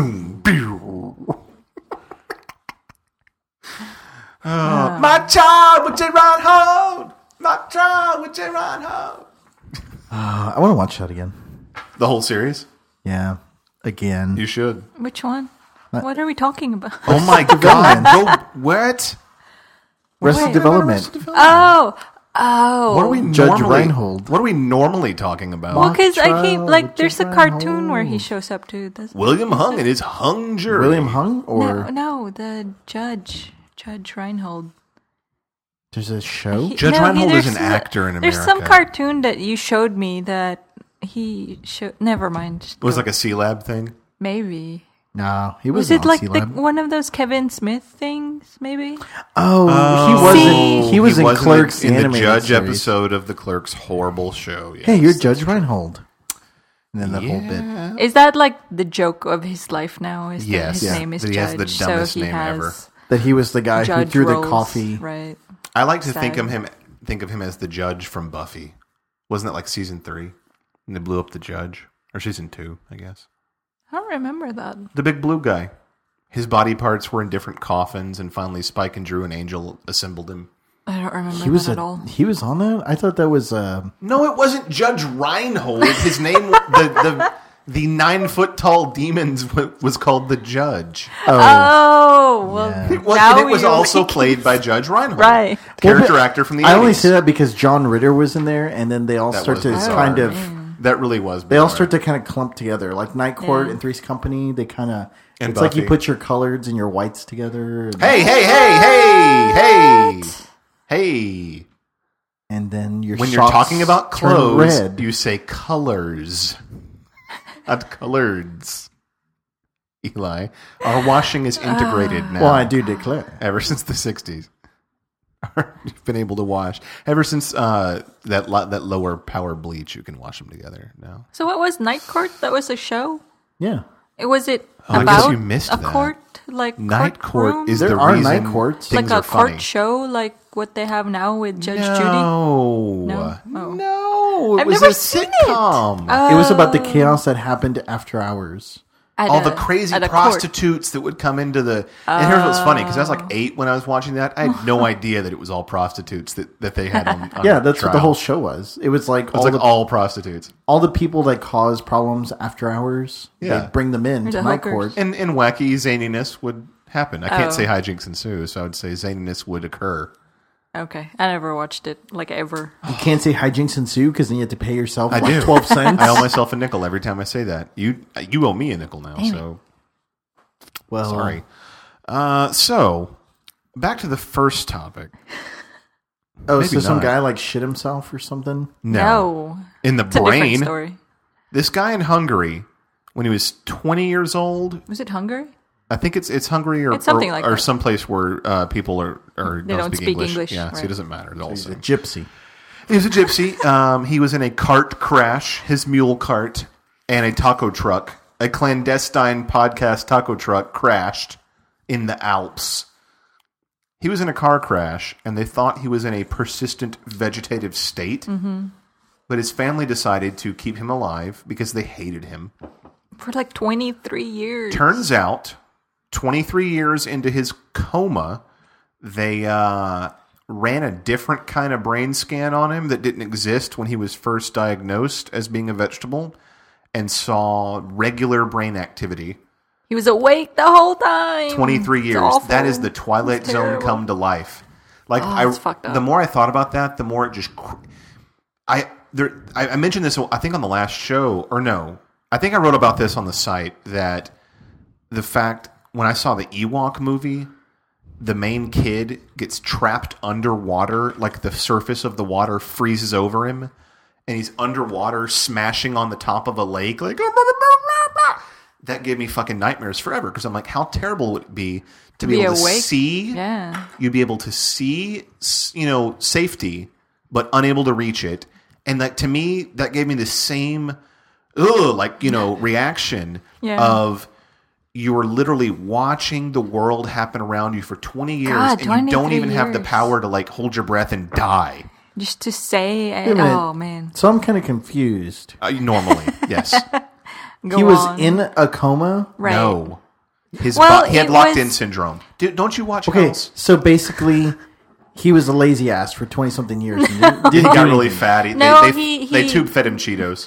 My child with J. Reinhold. My child with J. Reinhold. I want to watch that again. The whole series? Yeah. Again. You should. Which one? What are we talking about? Oh my God. Go, what? Arrested Development. Oh. What are we Judge normally... Reinhold. What are we normally talking about? Well, because I keep Trial like with there's a Judge cartoon where he Reinhold. shows up too. William Hung and his hung jury. William Hung? Or No, the Judge Reinhold. there's a show? Judge Reinhold is there's an actor in There's some America. cartoon that you showed me that he showed. Never mind. It was like a C-Lab thing. Maybe. No, he Was wasn't it like on C-Lab. one of those Kevin Smith things? Maybe. Oh, he was in wasn't Clerks in the animated Judge series. episode of the Clerks horrible show. Yes. Hey, you're Judge Reinhold. And then that whole bit. Is that like the joke of his life now? Is that Yes. his Yeah. name is That he Judge, has the dumbest so he name has ever. That he was the guy who judge threw the roles, coffee. Right. I like to think Sad. of him as the judge from Buffy. Wasn't it like season 3? And they blew up the judge? Or season 2, I guess. I don't remember that. The big blue guy. His body parts were in different coffins, and finally Spike and Drew and Angel assembled him. I don't remember He was that at all. he was on that? I thought that was No, it wasn't Judge Reinhold. His name, the 9-foot tall demons was called the Judge. Oh, well, It was, now and it was you're also making- played by Judge Reinhold. Right. Character actor from the 80s. I only say that because John Ritter was in there, and then they all That start was to bizarre. kind of That really was they all bizarre. start to kind of clump together, like Night Court Yeah. and Three's Company. They kind of And it's like you Buffy. put your colors and your whites together. And, Hey. and then your When you're shots talking about turn clothes, red. you say colors. Not coloreds. Eli, our washing is integrated now. Well, I do declare. Ever since the 60s. You've been able to wash. Ever since that lower power bleach, you can wash them together now. So what was Night Court? That was a show? Yeah. Was it I about guess you missed a that. court? Like Night Court courtroom? is There the are reason night courts. things like a are funny. court show, like what they have now with Judge Judy? No. No? Oh. No. It I've was never a seen it. sitcom. It was about the chaos that happened after hours. All the crazy prostitutes that would come into the... And here's what's funny, because I was like 8 when I was watching that. I had no idea that it was all prostitutes that they had on Yeah, that's trial. what the whole show was. It was like It was all prostitutes. all the people that cause problems after hours. Yeah. They bring them in Or to the night hookers. court. And wacky zaniness would happen. I can't Oh. say hijinks ensue, so I would say zaniness would occur. Okay, I never watched it, like ever. You can't say hijinks ensue because then you have to pay yourself I like do. 12 cents. I owe myself a nickel every time I say that. You owe me a nickel now, so... Well, Sorry. So, back to the first topic. Oh, Maybe so some not. guy like shit himself or something? No. In the It's a brain, different story. this guy in Hungary, when he was 20 years old, Was it Hungary? I think it's Hungary or It's something like or that. someplace where people don't speak English. Yeah, so right. it doesn't matter. It's He's also a gypsy. he was a gypsy. He was in a cart crash, his mule cart, and a taco truck. A clandestine podcast taco truck crashed in the Alps. He was in a car crash, and they thought he was in a persistent vegetative state. Mm-hmm. But his family decided to keep him alive because they hated him. For like 23 years. Turns out, 23 years into his coma, they ran a different kind of brain scan on him that didn't exist when he was first diagnosed as being a vegetable, and saw regular brain activity. He was awake the whole time. 23 It's years. awful. That is the Twilight It's Zone terrible. come to life. Like it's fucked up. the more I thought about that, the more it just. I mentioned this. I think on the last show, or no, I think I wrote about this on the site that the fact when I saw the Ewok movie, the main kid gets trapped underwater, like the surface of the water freezes over him, and he's underwater smashing on the top of a lake, like. That gave me fucking nightmares forever because I'm like, how terrible would it be to be able to awake? see? Yeah. You'd be able to see, safety, but unable to reach it. And that to me, that gave me the same, reaction Yeah. of you were literally watching the world happen around you for 20 years, God, and you don't 23 even have the years. power to like hold your breath and die. Just to say, Wait a minute. oh man. So I'm kind of confused. Normally, yes. Go He was on. in a coma? Right. No. He Well, had it locked-in was- syndrome. Don't you watch Okay, House? so basically, he was a lazy ass for 20-something years. And didn't He do got really anything. fat. No, They tube fed him Cheetos.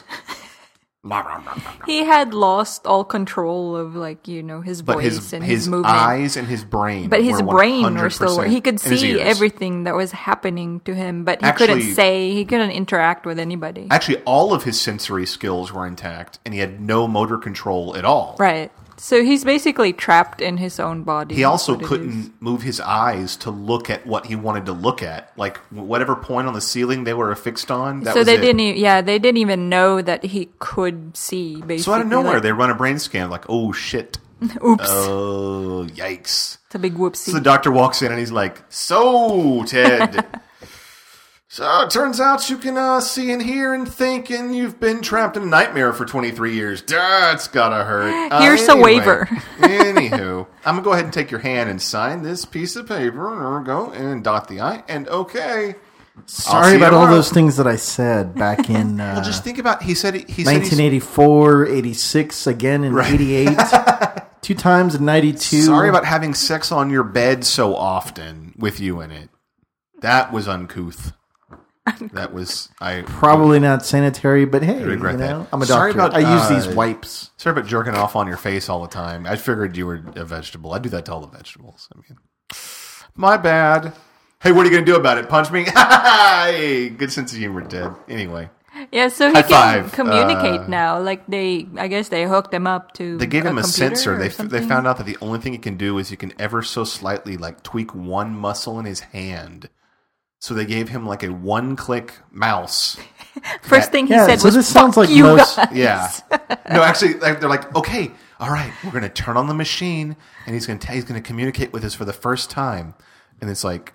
He had lost all control of his But voice and his his movement. eyes and his brain. But his were brain were still 100%, he could and his see ears. everything that was happening to him, but he Actually- couldn't say, he couldn't interact with anybody. Actually, all of his sensory skills were intact, and he had no motor control at all. Right. So he's basically trapped in his own body. He That's also what it is. couldn't move his eyes to look at what he wanted to look at. Like, whatever point on the ceiling they were affixed on, that So was they it. they didn't even know that he could see, basically. So out of nowhere, like, they run a brain scan, like, oh, shit. oops. Oh, yikes. It's a big whoopsie. So the doctor walks in and he's like, "So, Ted, so it turns out you can see and hear and think, and you've been trapped in a nightmare for 23 years. That's gotta hurt. Here's a waiver." Anywho, I'm gonna go ahead and take your hand and sign this piece of paper. And there we go, and dot the I, and okay. Sorry see about you all tomorrow. those things that I said back in Well, just think about. He said he's 1984, 86, again in 88, 2 times in 92. sorry about having sex on your bed so often with you in it. That was uncouth. That was Probably not sanitary, but hey, regret that. I'm a Sorry doctor. about, I use these wipes. Sorry about jerking off on your face all the time. I figured you were a vegetable. I do that to all the vegetables. I mean, my bad. Hey, what are you going to do about it? Punch me? Hey, good sense of humor, Ted. Anyway, Yeah, so he High can five. communicate now. Like I guess they hooked him up to. they gave him a computer sensor. or They something. found out that the only thing he can do is he can ever so slightly like tweak one muscle in his hand. So they gave him like a one-click mouse First thing he Yeah, said so was, this sounds "Fuck like you most- guys." Yeah. No, actually, they're like, okay, all right, we're going to turn on the machine, and he's going to communicate with us for the first time, and it's like,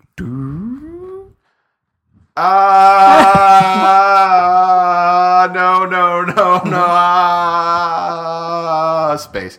no, space.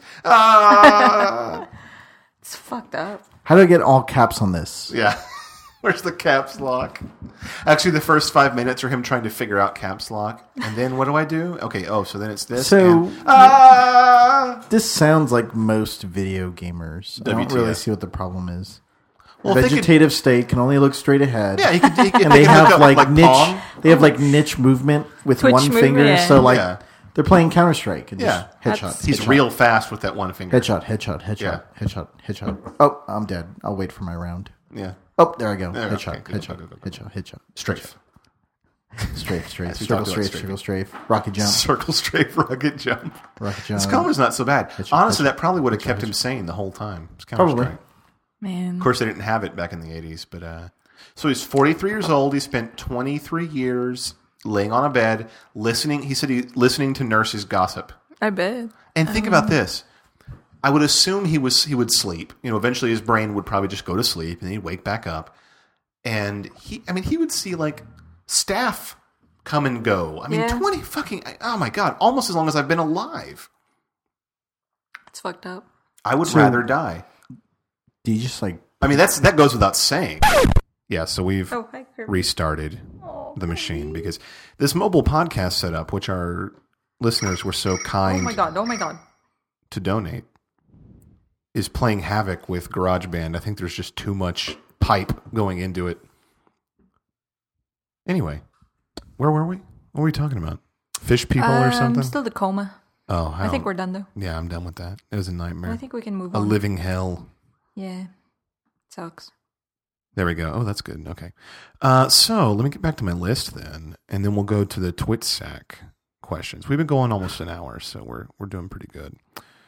It's fucked up. How do I get all caps on this? Yeah. Where's the caps lock? Actually, the first 5 minutes are him trying to figure out caps lock. And then what do I do? Okay, so then it's this. So- and, This sounds like most video gamers. I don't really WTF. see what the problem is. Well, if they could- Vegetative state can only look straight ahead. yeah, he could and they have look up, like niche. Pong. They have like niche movement with Twitch one movement, finger. yeah. So like Yeah. they're playing Counter Strike. And Yeah. just headshot. He's headshot, real fast with that one finger. Headshot. Headshot. Yeah. Headshot. Oh, I'm dead. I'll wait for my round. Yeah. Oh, there I go. There, Headshot. okay, good, Headshot. go. Headshot. Strafe. Strafe. Yes, we Circle talked about strafe. Circle strafe. Rocket jump. Circle strafe, rocket jump. Rocket jump. This combo's not so bad. Honestly, that probably would have kept him sane the whole time. It's Probably. Counter-Strike. Man. Of course, they didn't have it back in the 80s, but so he's 43 years old. He spent 23 years laying on a bed, listening. He said listening to nurses gossip. I bet. And think about this. I would assume he would sleep. You know, eventually his brain would probably just go to sleep, and then he'd wake back up. And he would see like staff come and go. I mean, Yeah. 20 fucking, oh my God, almost as long as I've been alive. It's fucked up. I would rather die. Do you just like I mean, that goes without saying. Yeah, so we've Oh, hi, Kirby. restarted the machine because this mobile podcast setup, which our listeners were so Oh kind my god. Oh my god. to donate, is playing havoc with GarageBand. I think there's just too much pipe going into it. Anyway, where were we? What were we talking about? Fish people or something? Still the coma. Oh, I think we're done though. Yeah, I'm done with that. It was a nightmare. I think we can move A on. living hell. Yeah. Sucks. There we go. Oh, that's good. Okay. So let me get back to my list then, and then we'll go to the TwitSack questions. We've been going almost an hour, so we're doing pretty good.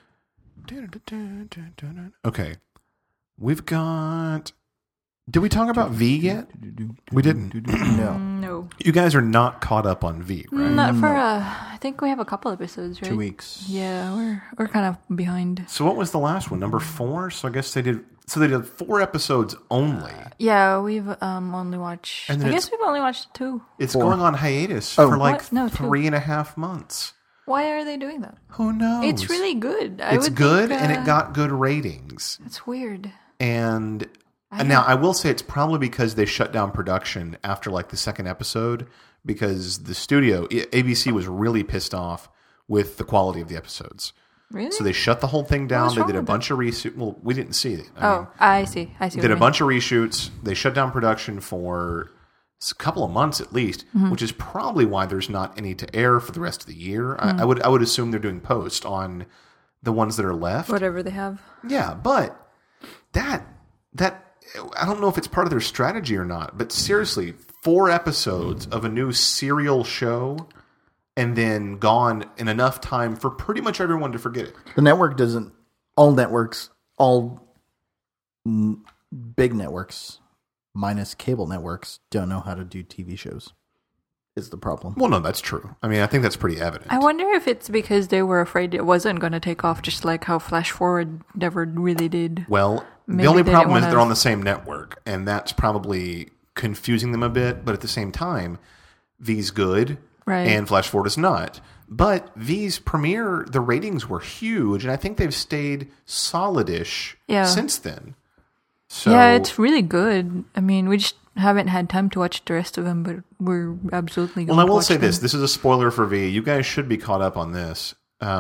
Okay. We've got... Did we talk about V yet? We didn't. no No. You guys are not caught up on V, right? Not for I think we have a couple episodes, right? 2 weeks? Yeah, we're kind of behind. So what was the last one? Number 4? So I guess they did 4 episodes only. Yeah, we've only watched. And I then guess we've only watched 2. It's 4. going on hiatus Oh. for like What? No, 2. 3.5 months. Why are they doing that? Who knows? It's really good. It's good, and it got good ratings. It's weird. And now I will say it's probably because they shut down production after like the second episode because the studio, ABC, was really pissed off with the quality of the episodes. Really? So they shut the whole thing down. What's They wrong did a with bunch of reshoots. Well, we didn't see it. I see. Did a bunch of reshoots. They shut down production for a couple of months at least, Mm-hmm. which is probably why there's not any to air for the rest of the year. I would assume they're doing post on the ones that are left. Whatever they have. Yeah, but that I don't know if it's part of their strategy or not, but seriously, 4 episodes of a new serial show and then gone in enough time for pretty much everyone to forget it. The network doesn't. All networks, big networks, minus cable networks, don't know how to do TV shows. Is the problem? Well, no, that's true. I mean, I think that's pretty evident. I wonder if it's because they were afraid it wasn't going to take off, just like how Flash Forward never really did. Well, Maybe the only they problem didn't is they're wanna- on the same network, and that's probably confusing them a bit. But at the same time, V's good, Right. and Flash Forward is not. But V's premiere, the ratings were huge, and I think they've stayed solidish Yeah. since then. So, Yeah, it's really good. I mean, we just haven't had time to watch the rest of them, but we're absolutely going well, I to will watch say them. this. This is a spoiler for V. You guys should be caught up on this.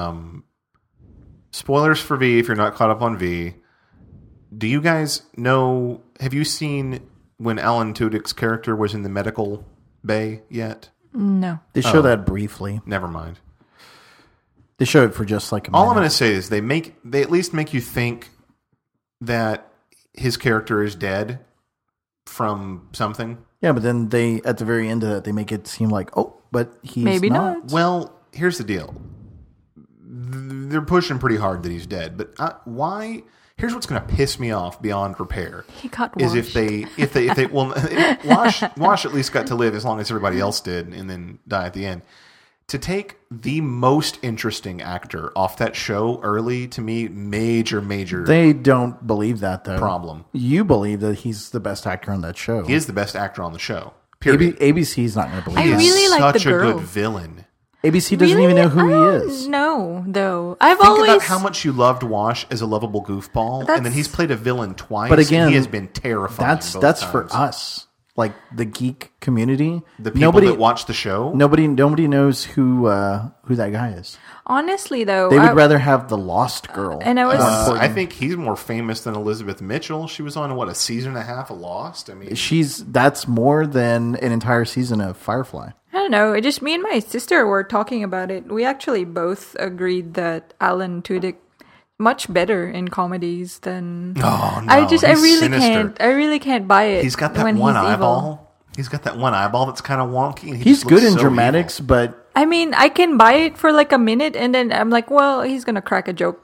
Spoilers for V if you're not caught up on V. Do you guys know, have you seen when Alan Tudyk's character was in the medical bay yet? No. They show that briefly. Never mind. They show it for just like a minute. All I'm going to say is they at least make you think that his character is dead from something. Yeah, but then they, at the very end of that, they make it seem like, oh, but he's Maybe not. not. Well, here's the deal. They're pushing pretty hard that he's dead, but why? Here's what's going to piss me off beyond repair. He got is washed. if they well, Wash at least got to live as long as everybody else did, and then die at the end. To take the most interesting actor off that show early, to me, major They don't believe that, though. problem. You believe that he's the best actor on that show. He is the best actor on the show. Period. ABC's not going to believe I that. really like such the a girl. good villain. ABC doesn't even know who he is. No, though. I've Think always about how much you loved Wash as a lovable goofball, and then That's- he's played a villain twice. But again, and he has been terrifying. That's both for times. us, like the geek community. The people that watch the show. Nobody knows who that guy is. honestly though. They would rather have the Lost Girl. And I was I think he's more famous than Elizabeth Mitchell. She was on a season and a half of Lost. I mean, that's more than an entire season of Firefly. I don't know. It just me and my sister were talking about it. We actually both agreed that Alan Tudyk much better in comedies than. oh no, I he's really sinister. can't. I really can't buy it. He's got that when one he's eyeball. evil. He's got that one eyeball that's kind of wonky. And he He's just good looks in so dramatics, evil. but I mean, I can buy it for like a minute, and then I'm like, well, he's gonna crack a joke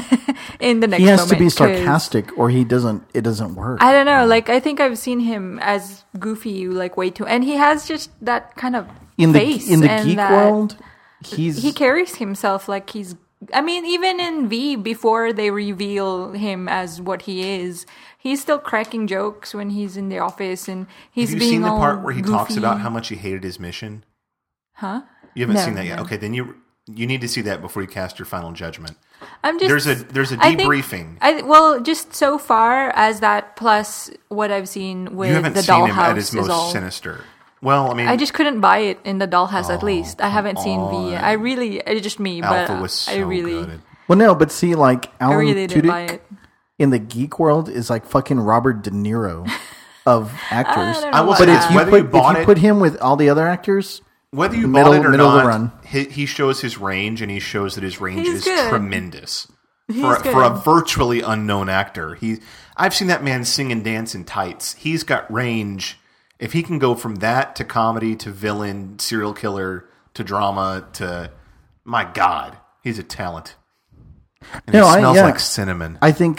in the next. he has to moment, be 'cause sarcastic, or he doesn't. It doesn't work. I don't know. Like, I think I've seen him as Goofy, like way too, and he has just that kind of in face the and geek that- world, he carries himself like he's. I mean, even in V, before they reveal him as what he is, he's still cracking jokes when he's in the office, and he's Have you being seen the all part where he talks goofy. about how much he hated his mission? Huh? You haven't No, seen that yet. no. Okay, then you need to see that before you cast your final judgment. I'm just. There's a I think- debriefing. well, just so far as that, plus what I've seen with You haven't the seen him Dollhouse at his is most all. sinister. Well, I mean, I just couldn't buy it in the Dollhouse. At least I haven't seen on. V yet. It's just me, Alpha but was so I really, good. well, no, but see, like I Alan really didn't buy Tudyk it. in the geek world is like fucking Robert De Niro of actors. don't I know will about say But this: that. if you whether put you bought it, put him with all the other actors, whether you middle- bought it or middle of the not, run. he shows his range, and he shows that his range He's is good. tremendous He's for a good. virtually unknown actor. I've seen that man sing and dance in tights. He's got range. If he can go from that to comedy to villain, serial killer to drama to, my God, he's a talent. And No, he smells yeah. like cinnamon. I think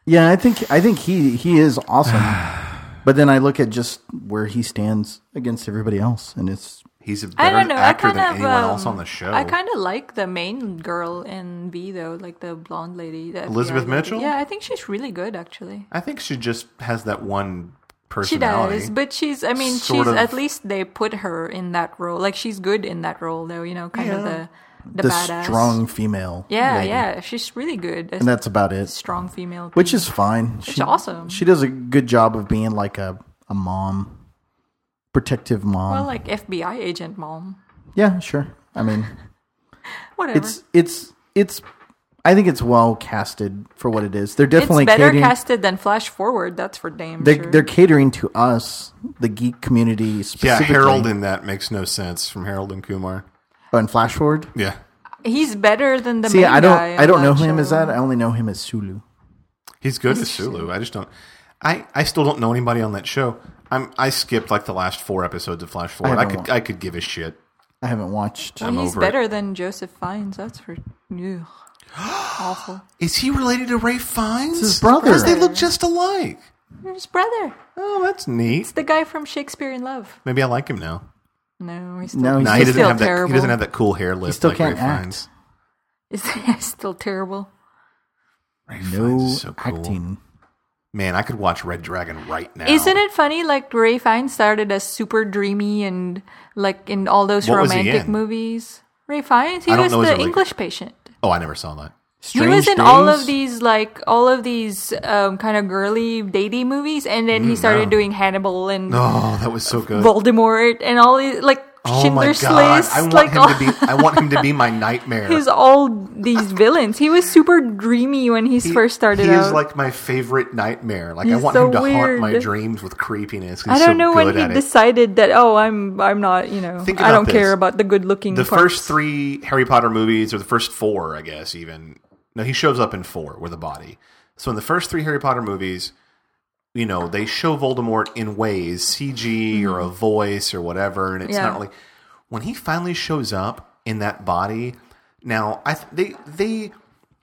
he is awesome. But then I look at just where he stands against everybody else, and it's He's a I better don't know. actor I than kind of anyone else on the show. I kind of like the main girl in V though, like the blonde lady. The Elizabeth FBI lady. Mitchell? Yeah, I think she's really good actually. I think she just has that one She personality. does, but she's. I mean, Sort she's of- at least they put her in that role. Like she's good in that role, though. You know, kind of the the badass. strong female. Yeah, lady. yeah, she's really good. And that's about it. strong female, Which is fine. It's awesome. She does a good job of being like a mom, protective mom. well, like FBI agent mom. Yeah, sure. I mean, Whatever. it's. I think it's well casted for what it is. They're It's definitely better catering. casted than Flash Forward. That's for damn They're, sure. they're catering to us, the geek community Yeah, specifically. Harold in that makes no sense from Harold and Kumar. Oh, and Flash Forward. Yeah. He's better than the See, main I guy don't on know that him as show. that. I only know him as Sulu. He's good as Sulu. I just don't. I still don't know anybody on that show. I skipped like the last 4 episodes of Flash Forward. haven't I could give a shit. I haven't watched. Well, I'm he's over better than Joseph Fiennes. That's for ugh, awful. Is he related to Ray Fiennes? It's his brother. Because they look just alike. His brother. Oh, that's neat. It's the guy from Shakespeare in Love. Maybe I like him now. No, he's still, No, No, he's he doesn't still have that. terrible. He doesn't have that cool hair lip still like Ray can't act. Fiennes. He's still terrible. Ray no Fiennes is so cool. acting. Man, I could watch Red Dragon right now. Isn't it funny? Like Ray Fiennes started as super dreamy and like in all those What was he romantic in? movies. Ray Fiennes, he I don't was know his the really- English Patient. Oh, I never saw that. He was Strange in all of Days? these kind of girly, datey movies, and then he started doing Hannibal and Oh, that was so good. Voldemort and all these like Oh my Schindler's god! List. I want like him all, to be. I want him to be my nightmare. his all these villains. He was super dreamy when he first started He out. is like my favorite nightmare. Like I He's want so him to haunt my weird. dreams with creepiness. He's I don't so know good when he at it. decided that. Oh, I'm not. You know, Think I about don't care this. about the good looking. The parts. first 3 Harry Potter movies, or the first 4, I guess, even. No, he shows up in 4 with a body. So in the first 3 Harry Potter movies, you know, they show Voldemort in ways, CG or a voice or whatever, and it's Yeah. not really. When he finally shows up in that body, now they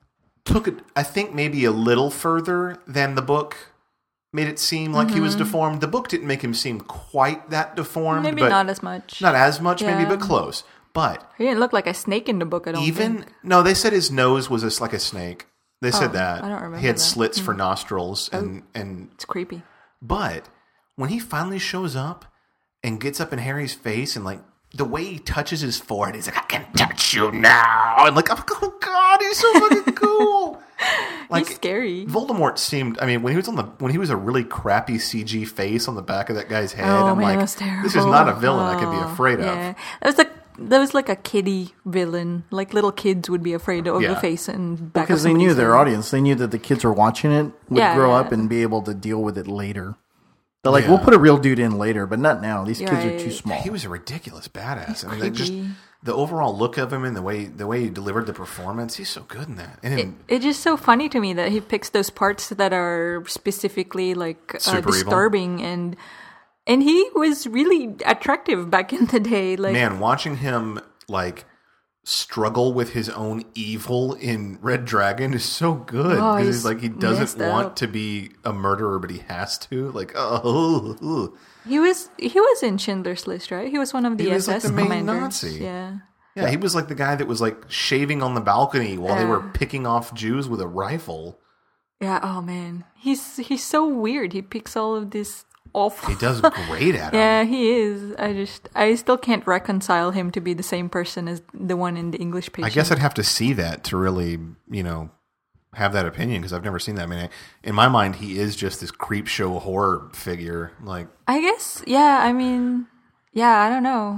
took it, I think, maybe a little further than the book made it seem like he was deformed. The book didn't make him seem quite that deformed. Maybe but not as much. Not as much, maybe, Yeah. but close. But He didn't look like a snake in the book, I don't think. no, they said his nose was like a snake. They said that. I don't remember he had that. slits for nostrils and It's creepy. but when he finally shows up and gets up in Harry's face and like the way he touches his forehead, he's like, I can touch you now. And like, oh God, he's so fucking cool. Like, He's scary. Voldemort seemed, I mean, when he was a really crappy CG face on the back of that guy's head, Oh I'm man, like, that's terrible. this is not a villain I could be afraid Yeah, of. that was like a kiddie villain. Like little kids would be afraid of Yeah. the face and back. Because of they knew somebody's their head. audience. They knew that the kids were watching it would Yeah, grow yeah. up and be able to deal with it later. They're like, Yeah. we'll put a real dude in later, but not now. These kids are Right. too small. He was a ridiculous badass. He's I mean, like, just creepy. the overall look of him and the way he delivered the performance, he's so good in that. And It's just so funny to me that he picks those parts that are specifically like Super evil. disturbing and he was really attractive back in the day. Like man, watching him like struggle with his own evil in Red Dragon is so good Oh, because he's he's like he messed doesn't want up. to be a murderer, but he has to. Like, oh, he was in Schindler's List, right? He was one of the He was, like, SS the main commanders. Nazi. Yeah. yeah. He was like the guy that was like shaving on the balcony while they were picking off Jews with a rifle. Yeah, oh man. He's so weird. He picks all of this awful. He does great at him. Yeah, he is. I still can't reconcile him to be the same person as the one in the English I Patient. guess I'd have to see that to really, have that opinion because I've never seen that. I mean, in my mind, he is just this creep show horror figure. Like, I guess, yeah, I mean, yeah, I don't know.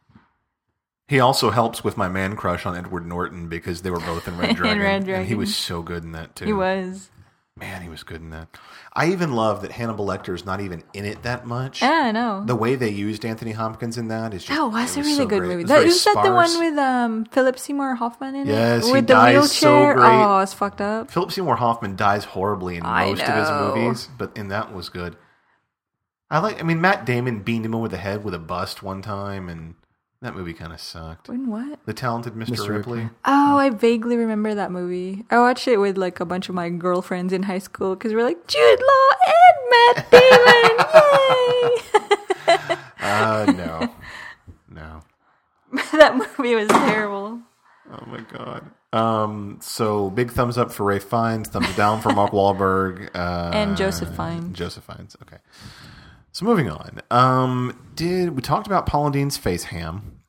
he also helps with my man crush on Edward Norton because they were both in Red Dragon. Red And he Dragon. was so good in that too. He was. Man, he was good in that. I even love that Hannibal Lecter's not even in it that much. Yeah, I know. The way they used Anthony Hopkins in that is just Oh, that's a it was really so good great. movie. It was very Is that the sparse. one with Philip Seymour Hoffman in Yes, it? he With the dies so wheelchair? great. Oh, it's fucked up. Philip Seymour Hoffman dies horribly in I most of his know. movies, but in that was good. I mean, Matt Damon beamed him over the head with a bust one time, and that movie kind of sucked. When what? The Talented Mr. Ripley. Oh, I vaguely remember that movie. I watched it with like a bunch of my girlfriends in high school because we're like, Jude Law and Matt Damon, yay! No. That movie was terrible. Oh my god. So big thumbs up for Ray Fiennes, thumbs down for Mark Wahlberg, And Joseph Fiennes. Joseph Fiennes. Okay. So moving on. We talked about Paula Dean's face ham?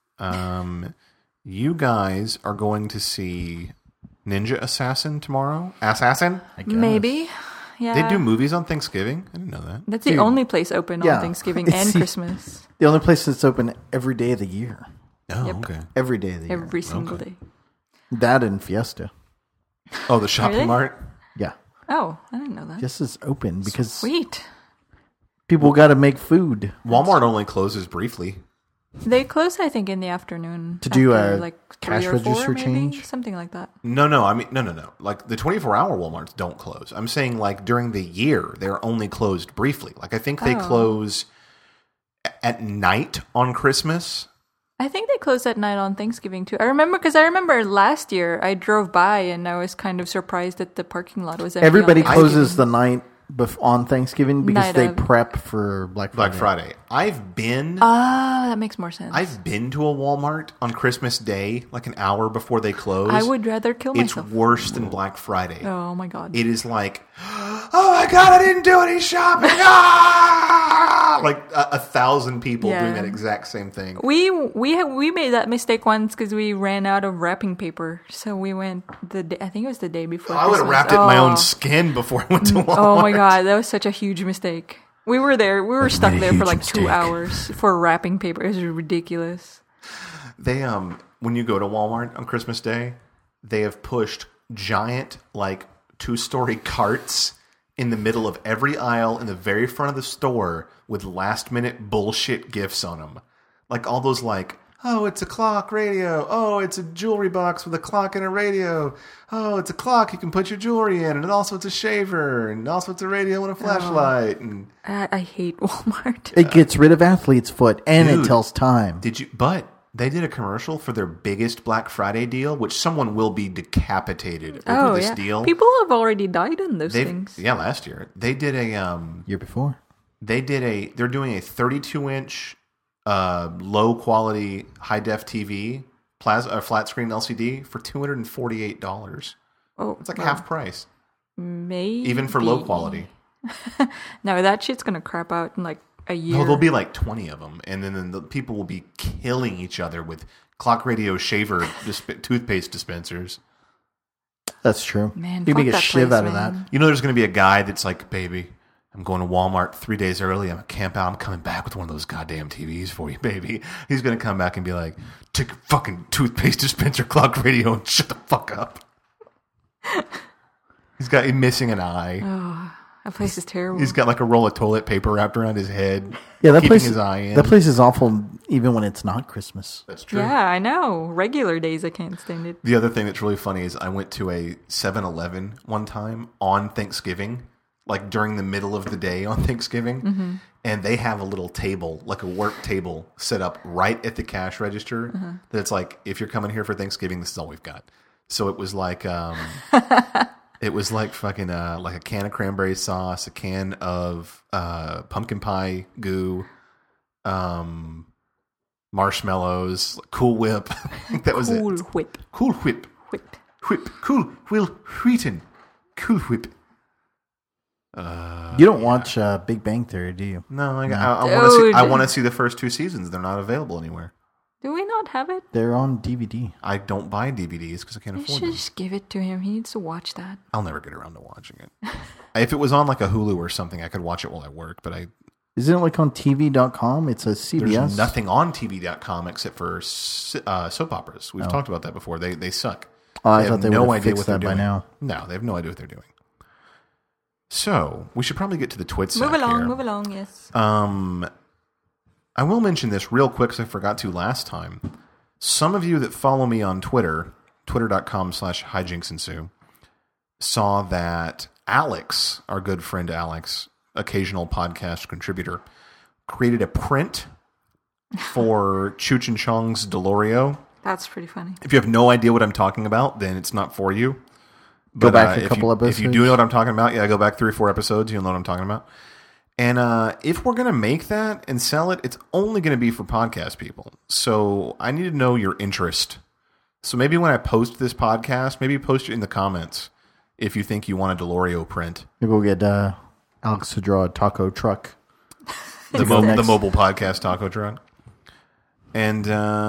You guys are going to see Ninja Assassin tomorrow. Assassin? I guess. Maybe. Yeah. They do movies on Thanksgiving. I didn't know that. That's the only place open Yeah. on Thanksgiving It's and the- Christmas. The only place that's open every day of the year. Oh, Yep. okay. Every day of the year. Every single day. That and Fiesta. Oh, the shopping Really? mart. Yeah. Oh, I didn't know that. Fiesta's open because Sweet. people got to make food. Walmart only closes briefly. They close, I think, in the afternoon. To do after, a like cash 3 or 4, register maybe? change? Something like that. No. I mean, no. Like the 24-hour Walmarts don't close. I'm saying like during the year they're only closed briefly. Like I think they close at night on Christmas. I think they close at night on Thanksgiving too. I remember last year I drove by and I was kind of surprised that the parking lot was empty. Everybody on closes Thanksgiving. the night on Thanksgiving because Night they of. prep for Black Friday. Black Friday. I've been Ah, that makes more sense. to a Walmart on Christmas Day, like an hour before they close. I would rather kill It's myself. worse than Black Friday. Oh my god. It is like, oh my god, I didn't do any shopping. Ah! Like 1,000 people Yeah. doing that exact same thing. We made that mistake once because we ran out of wrapping paper, so we went I think it was the day before. I would have Christmas. wrapped it in my Oh. own skin before I went to Walmart. Oh my god, that was such a huge mistake. We were stuck made a there for huge like mistake. 2 hours for wrapping paper. It was ridiculous. They when you go to Walmart on Christmas Day, they have pushed giant like 2-story carts in the middle of every aisle in the very front of the store with last minute bullshit gifts on them. Like all those like, oh, it's a clock radio. Oh, it's a jewelry box with a clock and a radio. Oh, it's a clock you can put your jewelry in, and also it's a shaver, and also it's a radio and a flashlight. And I hate Walmart. It gets rid of athlete's foot and Dude. it tells time. did you? But They did a commercial for their biggest Black Friday deal, which someone will be decapitated over this deal. People have already died on those things. Yeah, last year. They did a Year before. they're doing a 32-inch low quality high def TV flat screen LCD for $248. Oh, It's like half price, maybe even for low quality. No, that shit's gonna crap out in like a year. No, there'll be like 20 of them, and then the people will be killing each other with Clock Radio shaver toothpaste dispensers. That's true. Man, you fuck can get that shiv place, out of that. man. You know, there's going to be a guy that's like, baby, I'm going to Walmart 3 days early. I'm going to camp out. I'm coming back with one of those goddamn TVs for you, baby. He's going to come back and be like, take your fucking toothpaste dispenser, Clock Radio, and shut the fuck up. He's missing an eye. That place is terrible. He's got like a roll of toilet paper wrapped around his head. Yeah, that keeping place. his eye in. That place is awful, even when it's not Christmas. That's true. Yeah, I know. Regular days, I can't stand it. The other thing that's really funny is I went to a 7-Eleven one time on Thanksgiving, like during the middle of the day on Thanksgiving, and they have a little table, like a work table, set up right at the cash register. That's like, if you're coming here for Thanksgiving, this is all we've got. So it was like, it was like fucking like a can of cranberry sauce, a can of pumpkin pie goo, marshmallows, Cool Whip. That was Cool it. Whip. Cool Whip. Whip. Whip. Cool Will Wheaton. Cool Whip. You don't watch Big Bang Theory, do you? No, I Dude. want to see the first 2 seasons. They're not available anywhere. Do we not have it? They're on DVD. I don't buy DVDs because I can't You afford should them. just give it to him. He needs to watch that. I'll never get around to watching it. If it was on like a Hulu or something, I could watch it while I work, but Isn't it like on TV.com? It's a CBS. there's nothing on TV.com except for soap operas. We've talked about that before. They suck. Oh, I They thought have they no would have idea fixed what they're that by doing. now. No, they have no idea what they're doing. So we should probably get to the twit Move sack along, here. move along, yes. I will mention this real quick because I forgot to last time. Some of you that follow me on Twitter, twitter.com/hijinksensue, saw that Alex, our good friend Alex, occasional podcast contributor, created a print for Cheech and Chong's Delorio. That's pretty funny. If you have no idea what I'm talking about, then it's not for you. Go back a if couple you, episodes. If you do know what I'm talking about, yeah, go back 3 or 4 episodes. You'll know what I'm talking about. And if we're going to make that and sell it, it's only going to be for podcast people. So I need to know your interest. So maybe when I post this podcast, maybe post it in the comments if you think you want a Delorio print. Maybe we'll get Alex to draw a taco truck. The next. mobile podcast taco truck. And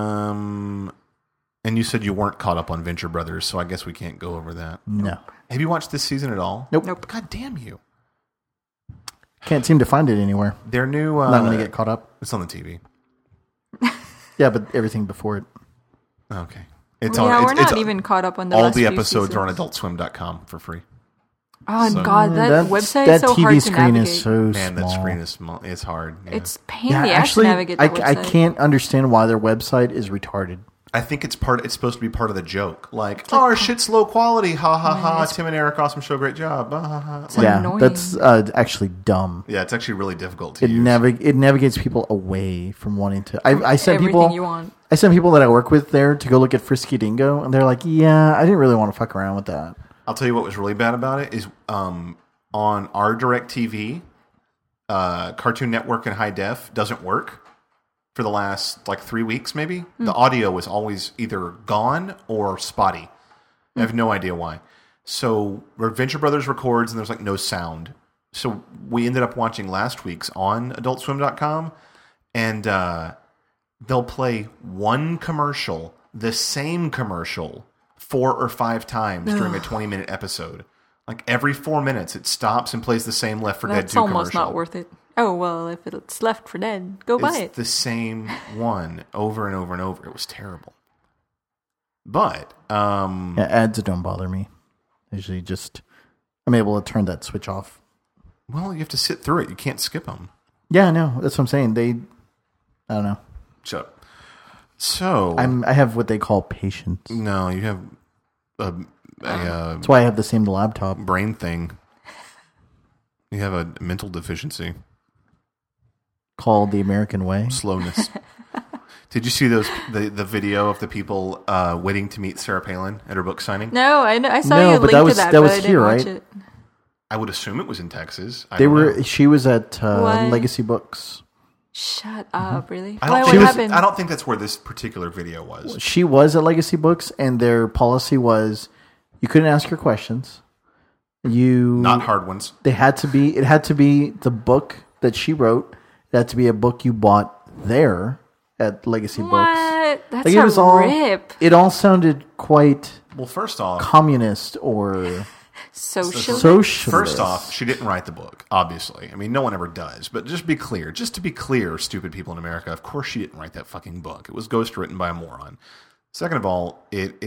you said you weren't caught up on Venture Brothers, so I guess we can't go over that. No. Have you watched this season at all? Nope. God damn you. Can't seem to find it anywhere. Their new... Not going to get caught up. It's on the TV. Yeah, but everything before it. Okay. It's Yeah, on. we're it's not on- even caught up on the all last the few episodes are on seasons. adultswim.com for free. Oh, God, that That's- website that is so TV hard to screen navigate. is so Man, small. that screen is small. It's hard. Yeah. It's pain in the ass actually, to navigate that I website. can't understand why their website is retarded. I think it's supposed to be part of the joke. Like, oh, our shit's low quality. Ha ha ha. it's- Tim and Eric, awesome show, great job. Ha ha ha. It's Like, Yeah, annoying. that's actually dumb. yeah, it's actually really difficult to It use. navigates people away from wanting to. I sent everything people. you want. I sent people that I work with there to go look at Frisky Dingo, and they're like, "Yeah, I didn't really want to fuck around with that." I'll tell you what was really bad about it is on our DirecTV, Cartoon Network in high def doesn't work for the last like 3 weeks maybe. The audio was always either gone or spotty. I have no idea why. So Venture Brothers records and there's like no sound. So we ended up watching last week's on adultswim.com and they'll play one commercial, the same commercial 4 or 5 times during a 20-minute episode. Like every 4 minutes, it stops and plays the same Left 4 Dead 2 That's commercial. almost not worth it. Oh, well, if it's Left 4 Dead, go buy It's it. the same one over and over and over. It was terrible. But Yeah, ads don't bother me. Usually, I'm able to turn that switch off. well, you have to sit through it. You can't skip them. Yeah, no, that's what I'm saying. I don't know. Shut up. So I have what they call patience. no, you have a That's why I have the same laptop. brain thing. You have a mental deficiency, Called the American Way. slowness. Did you see the video of the people waiting to meet Sarah Palin at her book signing? No, I saw No, you but link that to was- that, that but was I didn't here, watch right? it. I would assume it was in Texas. I They don't were. know. She was at What? Legacy Books. Shut up, really? I Why? don't, What think happened? I don't think that's where this particular video was. She was at Legacy Books, and their policy was you couldn't ask her questions. Not hard ones. They had to be. It had to be the book that she wrote. It had to be a book you bought there at Legacy Books. What? That's Like, a it was all. rip. It all sounded quite Well, first off, communist or Socialist. socialist. First off, she didn't write the book, obviously. I mean, no one ever does. But just to be clear, stupid people in America, of course she didn't write that fucking book. It was ghostwritten by a moron. Second of all, it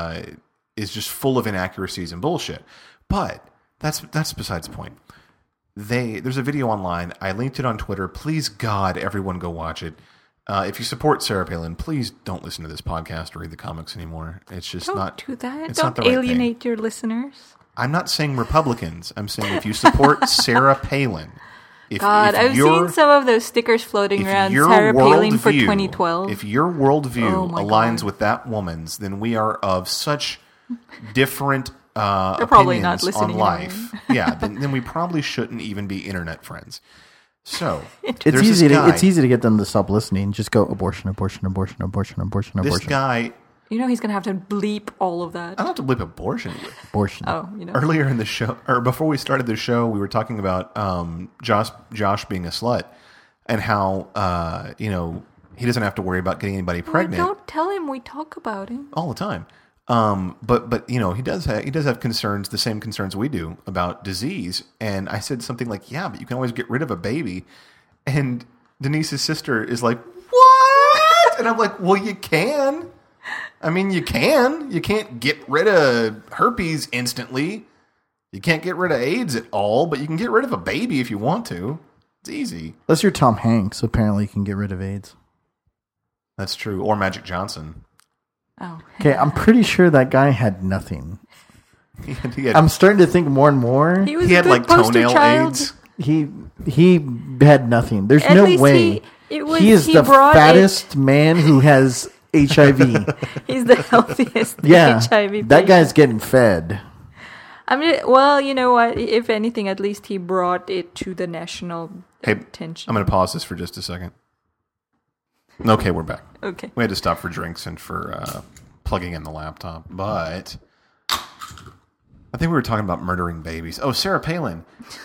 is just full of inaccuracies and bullshit. But that's besides the point. There's a video online. I linked it on Twitter. Please, God, everyone go watch it. If you support Sarah Palin, please don't listen to this podcast or read the comics anymore. It's just Don't not. do that. It's not Don't the right thing. alienate your listeners. I'm not saying Republicans. I'm saying if you support Sarah Palin. God, I've seen some of those stickers floating around Sarah Palin for 2012. If your worldview Oh my aligns God. with that woman's, then we are of such different probably not opinions on listening life. Yeah, then we probably shouldn't even be internet friends. So It's there's easy. this guy, It's easy to get them to stop listening. Just go abortion, abortion, abortion, abortion, abortion, This abortion, guy, You know he's going to have to bleep all of that. I don't have to bleep abortion. abortion. Oh, you know. Earlier in the show, or before we started the show, we were talking about Josh being a slut and how he doesn't have to worry about getting anybody Well, pregnant don't tell him we talk about him. all the time. But he does have concerns, the same concerns we do about disease. And I said something like, "Yeah, but you can always get rid of a baby." And Denise's sister is like, "What?" And I'm like, "Well, you can. I mean, you can. You can't get rid of herpes instantly. You can't get rid of AIDS at all, but you can get rid of a baby if you want to. It's easy." Unless you're Tom Hanks, apparently you can get rid of AIDS. That's true. Or Magic Johnson. Oh. Okay, I'm pretty sure that guy had nothing. He had, I'm starting to think more and more. He was he a had good like poster toenail child. AIDS. He had nothing. There's At no least way. he is the brought fattest man who has HIV. He's the healthiest Yeah, HIV that patient. guy's getting fed. I mean, well, you know what? If anything, at least he brought it to the national Hey, attention. I'm going to pause this for just a second. Okay, we're back. Okay. We had to stop for drinks and for plugging in the laptop. But I think we were talking about murdering babies. Oh, Sarah Palin.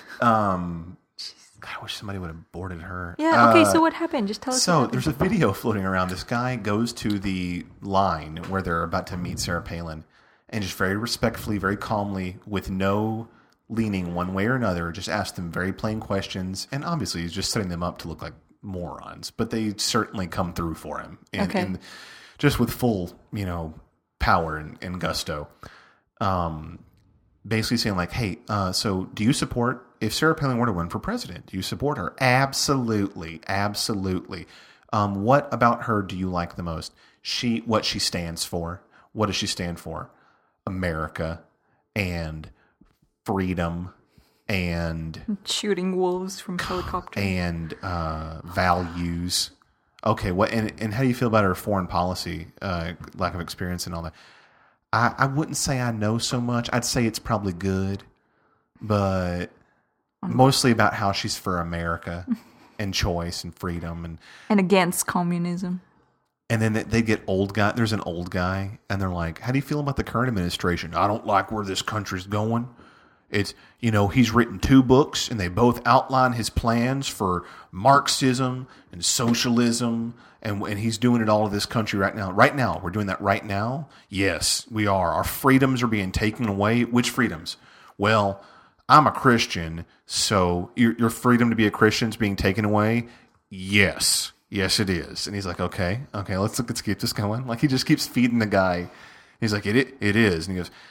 I wish somebody would have aborted her. Yeah. Okay. So what happened? Just tell us. So what there's a video floating around. This guy goes to the line where they're about to meet Sarah Palin and just very respectfully, very calmly, with no leaning one way or another, just asks them very plain questions. And obviously he's just setting them up to look like morons, but they certainly come through for him. And, Okay. and just with full, power and gusto. Basically saying like, hey, so do you support, if Sarah Palin were to run for president, do you support her? Absolutely. Absolutely. What about her do you like the most? What she stands for. What does she stand for? America and freedom and shooting wolves from helicopters. and values. Okay, what and how do you feel about her foreign policy, lack of experience and all that? I wouldn't say I know so much. I'd say it's probably good, but mostly about how she's for America and choice and freedom And against communism. and then they get old guy. There's an old guy, and they're like, "How do you feel about the current administration?" "I don't like where this country's going. It's he's written 2 books, and they both outline his plans for Marxism and socialism, and he's doing it all to this country right now. Right now, we're doing that right now. Yes, we are. Our freedoms are being taken away. Which freedoms? Well, I'm a Christian, so your freedom to be a Christian is being taken away. Yes." "Yes, it is." And he's like, okay, let's keep this going. Like, he just keeps feeding the guy. He's like, it is. And he goes,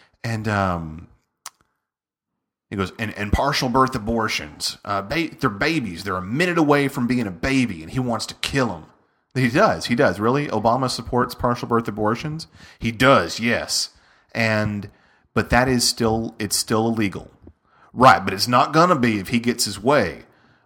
and partial birth abortions. They're babies. They're a minute away from being a baby, and he wants to kill them. He does. Really? Obama supports partial birth abortions? He does, yes. But it's still illegal. Right, but it's not going to be if he gets his way.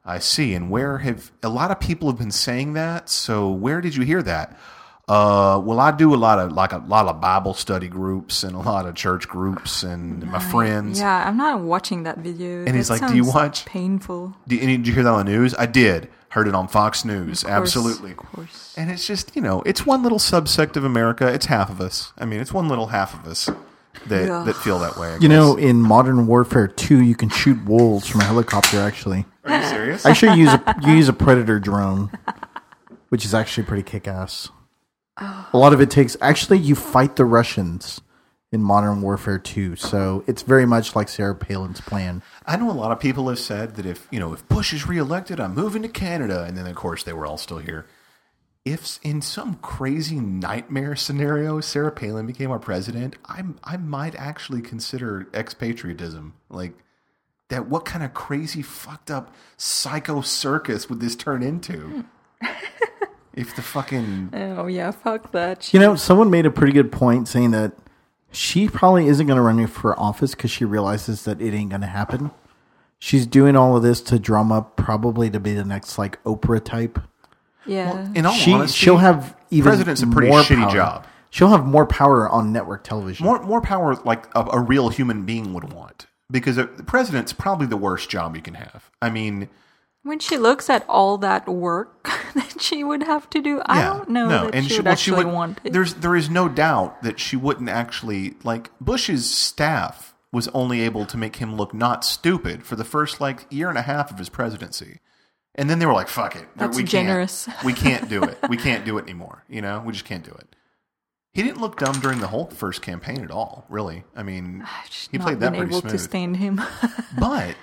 I see. And where have a lot of people have been saying that? So where did you hear that? Well, I do a lot of Bible study groups and a lot of church groups and my friends. Yeah, I'm not watching that video. And he's like, "Do you watch?" Painful. Did you hear that on the news? I did. Heard it on Fox News. Of course, Absolutely. Of course. And it's just, it's one little subsect of America. It's half of us. I mean, it's one little half of us that feel that way. I You guess. know, in Modern Warfare 2, you can shoot wolves from a helicopter, actually. Are you serious? Actually, you use a Predator drone, which is actually pretty kick-ass. A lot of it takes... Actually, you fight the Russians in Modern Warfare 2, so it's very much like Sarah Palin's plan. I know a lot of people have said that if Bush is reelected, I'm moving to Canada. And then, of course, they were all still here. If in some crazy nightmare scenario Sarah Palin became our president, I might actually consider expatriatism. Like, that what kind of crazy, fucked up psycho circus would this turn into? If the fucking... Oh, yeah, fuck that. You know, someone made a pretty good point saying that she probably isn't going to run for office because she realizes that it ain't going to happen. She's doing all of this to drum up probably to be the next, like, Oprah type. Yeah. In all honesty, She'll have even president's a pretty more shitty power. job. She'll have more power on network television. More power like a real human being would want. Because the president's probably the worst job you can have. I mean... When she looks at all that work that she would have to do, I don't know that she would actually want it. There is no doubt that she wouldn't actually... Like, Bush's staff was only able to make him look not stupid for the first, year and a half of his presidency. And then they were like, fuck it. That's generous. We can't do it. We can't do it anymore. We just can't do it. He didn't look dumb during the whole first campaign at all, really. I mean, he played that pretty able smooth. to stand him. But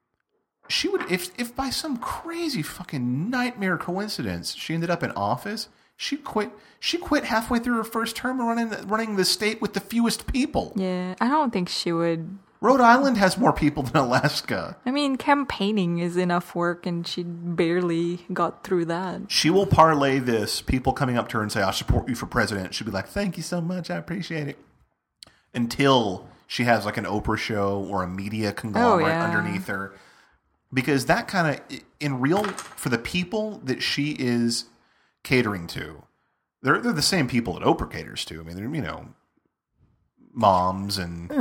she would, if by some crazy fucking nightmare coincidence she ended up in office, she quit halfway through her first term running the state with the fewest people. Yeah, I don't think she would. Rhode Island has more people than Alaska. I mean, campaigning is enough work, and she barely got through that. She will parlay this, people coming up to her and say, "I'll support you for president." She'll be like, "Thank you so much, I appreciate it." Until she has like an Oprah show or a media conglomerate underneath her. Because that kind of, for the people that she is catering to, they're the same people that Oprah caters to. I mean, they're, moms and...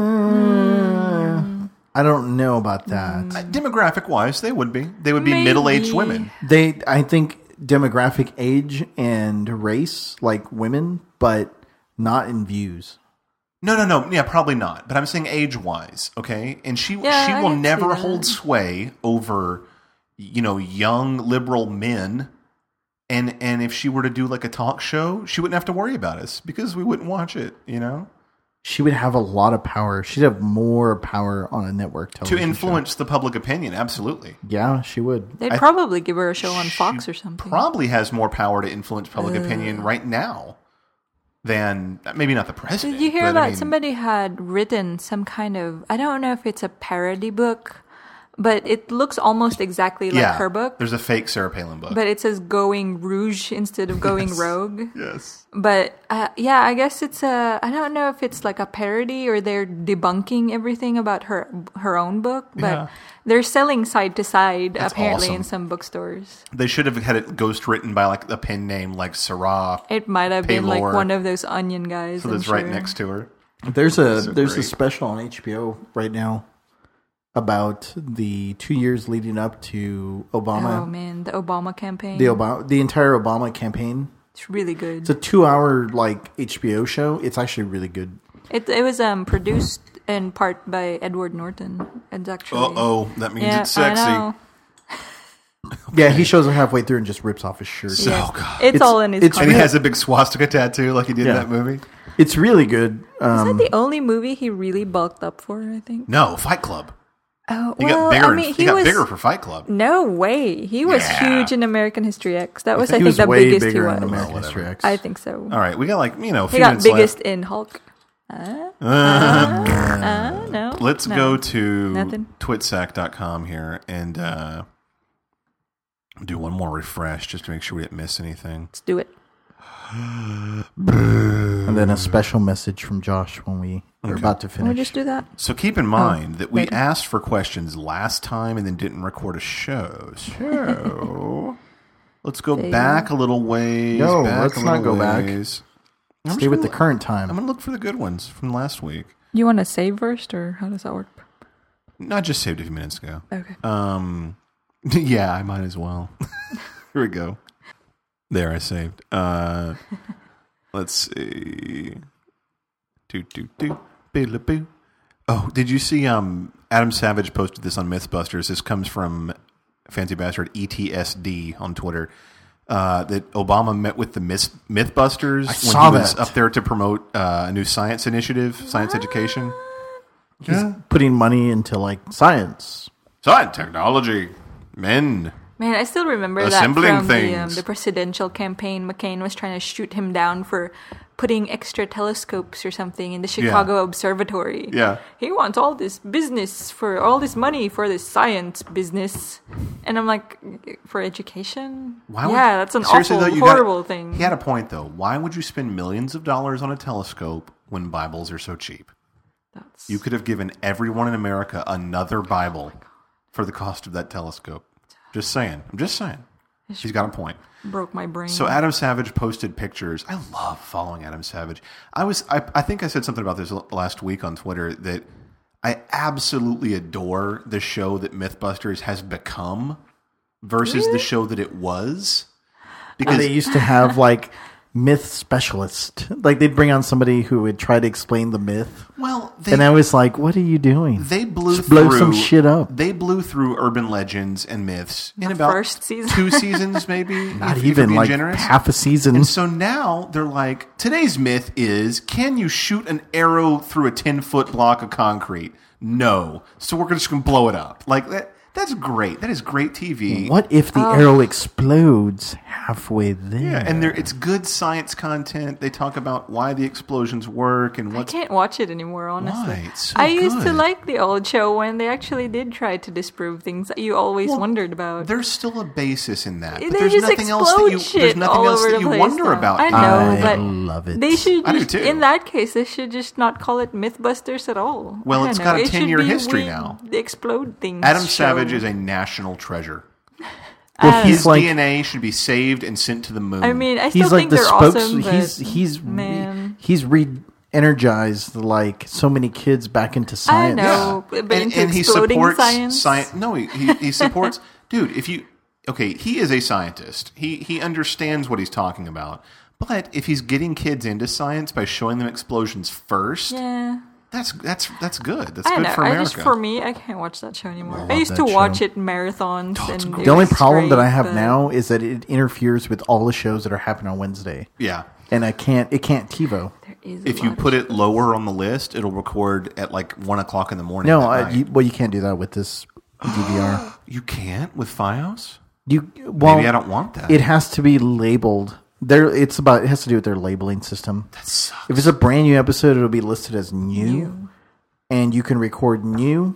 I don't know about that. Demographic-wise, they would be. They would be Maybe. middle-aged women. I think demographic, age, and race, like women, but not in views. No. Yeah, probably not. But I'm saying age-wise, okay? And she I will can see never that. hold sway over, young liberal men. And if she were to do like a talk show, she wouldn't have to worry about us because we wouldn't watch it, She would have a lot of power. She'd have more power on a network To television influence the public opinion, absolutely. show. Yeah, she would. They'd probably give her a show on Fox or something. Probably has more power to influence public opinion right now than, maybe not the president. Did you hear but, about somebody had written some kind of, I don't know if it's a parody book, but it looks almost exactly like her book. There's a fake Sarah Palin book. But it says Going Rouge instead of Going Rogue. Yes. But I guess it's I don't know if it's like a parody or they're debunking everything about her own book, but they're selling side to side apparently awesome. in some bookstores. They should have had it ghost written by like a pen name like Sarah. It might have been like Paylor. one of those Onion guys. So I'm that's sure. right next to her. There's a great. special on HBO right now about the 2 years leading up to Obama. Oh man, the Obama campaign. The entire Obama campaign. It's really good. It's a 2-hour HBO show. It's actually really good. It was produced in part by Edward Norton. It's actually That means it's sexy. I know. Yeah, he shows up halfway through and just rips off his shirt. Yeah. God. It's all in his it's- And he contract. has a big swastika tattoo like he did in Yeah. that movie. It's really good. Is that the only movie he really bulked up for, I think? No, Fight Club. Oh, He well, got bigger. I mean, he got bigger for Fight Club. No way. He was Yeah. huge in American History X. That was, I he think, was the way biggest he bigger was. in American Well, History whatever. X. I think so. All right, we got a He few got minutes biggest left. in Hulk. No. Let's no. go to Nothing. twitsack.com here and do one more refresh just to make sure we didn't miss anything. Let's do it. And then a special message from Josh when we are about to Can we finish. just do that? So keep in mind that we later. asked for questions last time and then didn't record a show. So let's go back a little ways. No, back let's a not little go back. ways. Stay with the current I'm time. going to look for the good ones from last week. You want to save first, or how does that work? No, I just saved a few minutes ago. Okay. Yeah, I might as well. Here we go. There, I saved. Let's see. Boo. Oh, did you see? Adam Savage posted this on MythBusters. This comes from Fancy Bastard ETSD on Twitter. That Obama met with the MythBusters when saw he was that. up there to promote a new science initiative, science education. He's putting money into like science. Science, technology, men. Man, I still remember Assembling that from things. the presidential campaign. McCain was trying to shoot him down for putting extra telescopes or something in the Chicago Observatory. Yeah. He wants all this business for all this money for this science business. And I'm like, for education? Yeah, that's an Seriously, awful, though, you horrible thing. He had a point, though. Why would you spend millions of dollars on a telescope when Bibles are so cheap? That's, You could have given everyone in America another Bible for the cost of that telescope. Just saying. I'm just saying. He's got a point. broke my brain. So Adam Savage posted pictures. I love following Adam Savage. I think I said something about this last week on Twitter that I absolutely adore the show that MythBusters has become versus the show that it was. Because They used to have like myth specialist. Like they'd bring on somebody who would try to explain the myth. well, And I was like, what are you doing? they blew Just blow through some shit up. They blew through urban legends and myths in The about first season. 2 seasons, maybe. Not if you're even being like generous. half a season. And so now they're like, today's myth is, can you shoot an arrow through a 10-foot block of concrete? No. So we're just going to blow it up. Like, that's great. That is great TV. What if the arrow explodes halfway there? Yeah, and it's good science content. They talk about why the explosions work and I what's... can't watch it anymore, honestly. Why? It's so I used to good. like the old show when they actually did try to disprove things that you always wondered about. There's still a basis in that. But They there's just nothing else that explode you, shit there's nothing all else over that the you place wonder now. about. I know, I but love it. they should I do just, too. in that case, they should just not call it MythBusters at all. Well, I don't it's know. got a It should 10-year be history we now. Explode things. Adam show. Savage is a national treasure. Well, His he's like DNA should be saved and sent to the moon. I mean, I still he's like think the they're spokes. awesome. But He's re-energized like so many kids back into I science. know, but into he exploding supports science. No, he supports. Dude, he is a scientist. He understands what he's talking about. But if he's getting kids into science by showing them explosions first, Yeah. that's good. That's I good know. for America. For me, I can't watch that show anymore. I love used to that watch show. it marathons. And The only it was problem that great, I have but now is that it interferes with all the shows that are happening on Wednesday, Yeah. and it can't TiVo. there is a If you lot put of it lower on the list, it'll record at like 1 o'clock in the morning. No, that night. you can't do that with this DVR. You can't with FiOS? Well, Maybe I don't want that. It has to be labeled. It has to do with their labeling system. That sucks. If it's a brand new episode, it'll be listed as new. And you can record new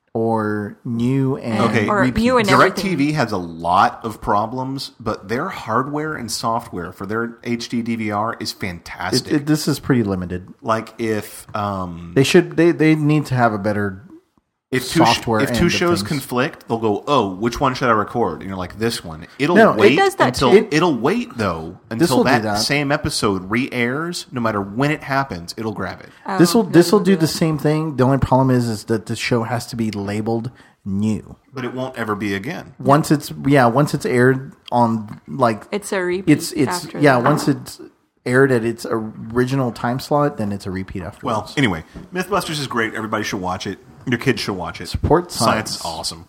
or new and Okay, Or repeat. new and everything. DirecTV has a lot of problems, but their hardware and software for their HD DVR is fantastic. This is pretty limited. Like if They need to have a better software. if end two of shows things. conflict, they'll go, "Oh, which one should I record?" And you're like, "This one." It'll No, it wait does that until too. it'll wait though until will do that, that. same episode re-airs. No matter when it happens, it'll grab it. This will doesn't do do the that. same thing. The only problem is that the show has to be labeled new. But it won't ever be again. Once it's aired on like It's a repeat. it's after yeah, that. once it's aired at its original time slot, then it's a repeat afterwards. Well, anyway, MythBusters is great. Everybody should watch it. Your kids should watch it. Support Science science. is awesome.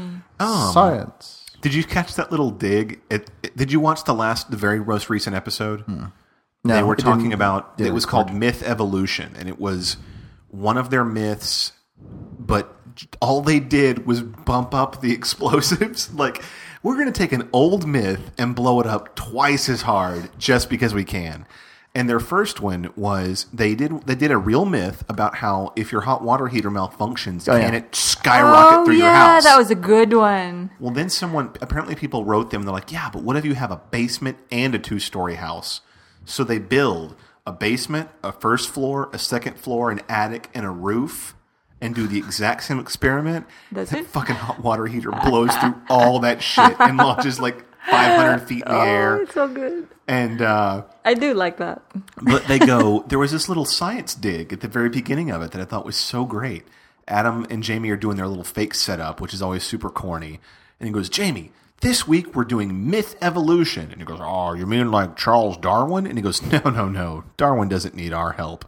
Science. Did you catch that little dig? Did you watch the very most recent episode? No, They were it talking didn't- about, it didn't was record. called Myth Evolution, and it was one of their myths, but all they did was bump up the explosives. Like, we're going to take an old myth and blow it up twice as hard just because we can. And their first one was they did a real myth about how if your hot water heater malfunctions, Oh, yeah. can it skyrocket Oh through yeah, your house? that was a good one. Well, then apparently people wrote them. They're like, yeah, but what if you have a basement and a 2-story house? So they build a basement, a first floor, a second floor, an attic, and a roof, and do the exact same experiment. Does that it? fucking hot water heater blows through all that shit and launches like 500 feet in the air. It's so good. And I do like that. but they go, there was this little science dig at the very beginning of it that I thought was so great. Adam and Jamie are doing their little fake setup, which is always super corny. And he goes, Jamie, this week we're doing myth evolution. And he goes, oh, you mean like Charles Darwin? And he goes, no. Darwin doesn't need our help.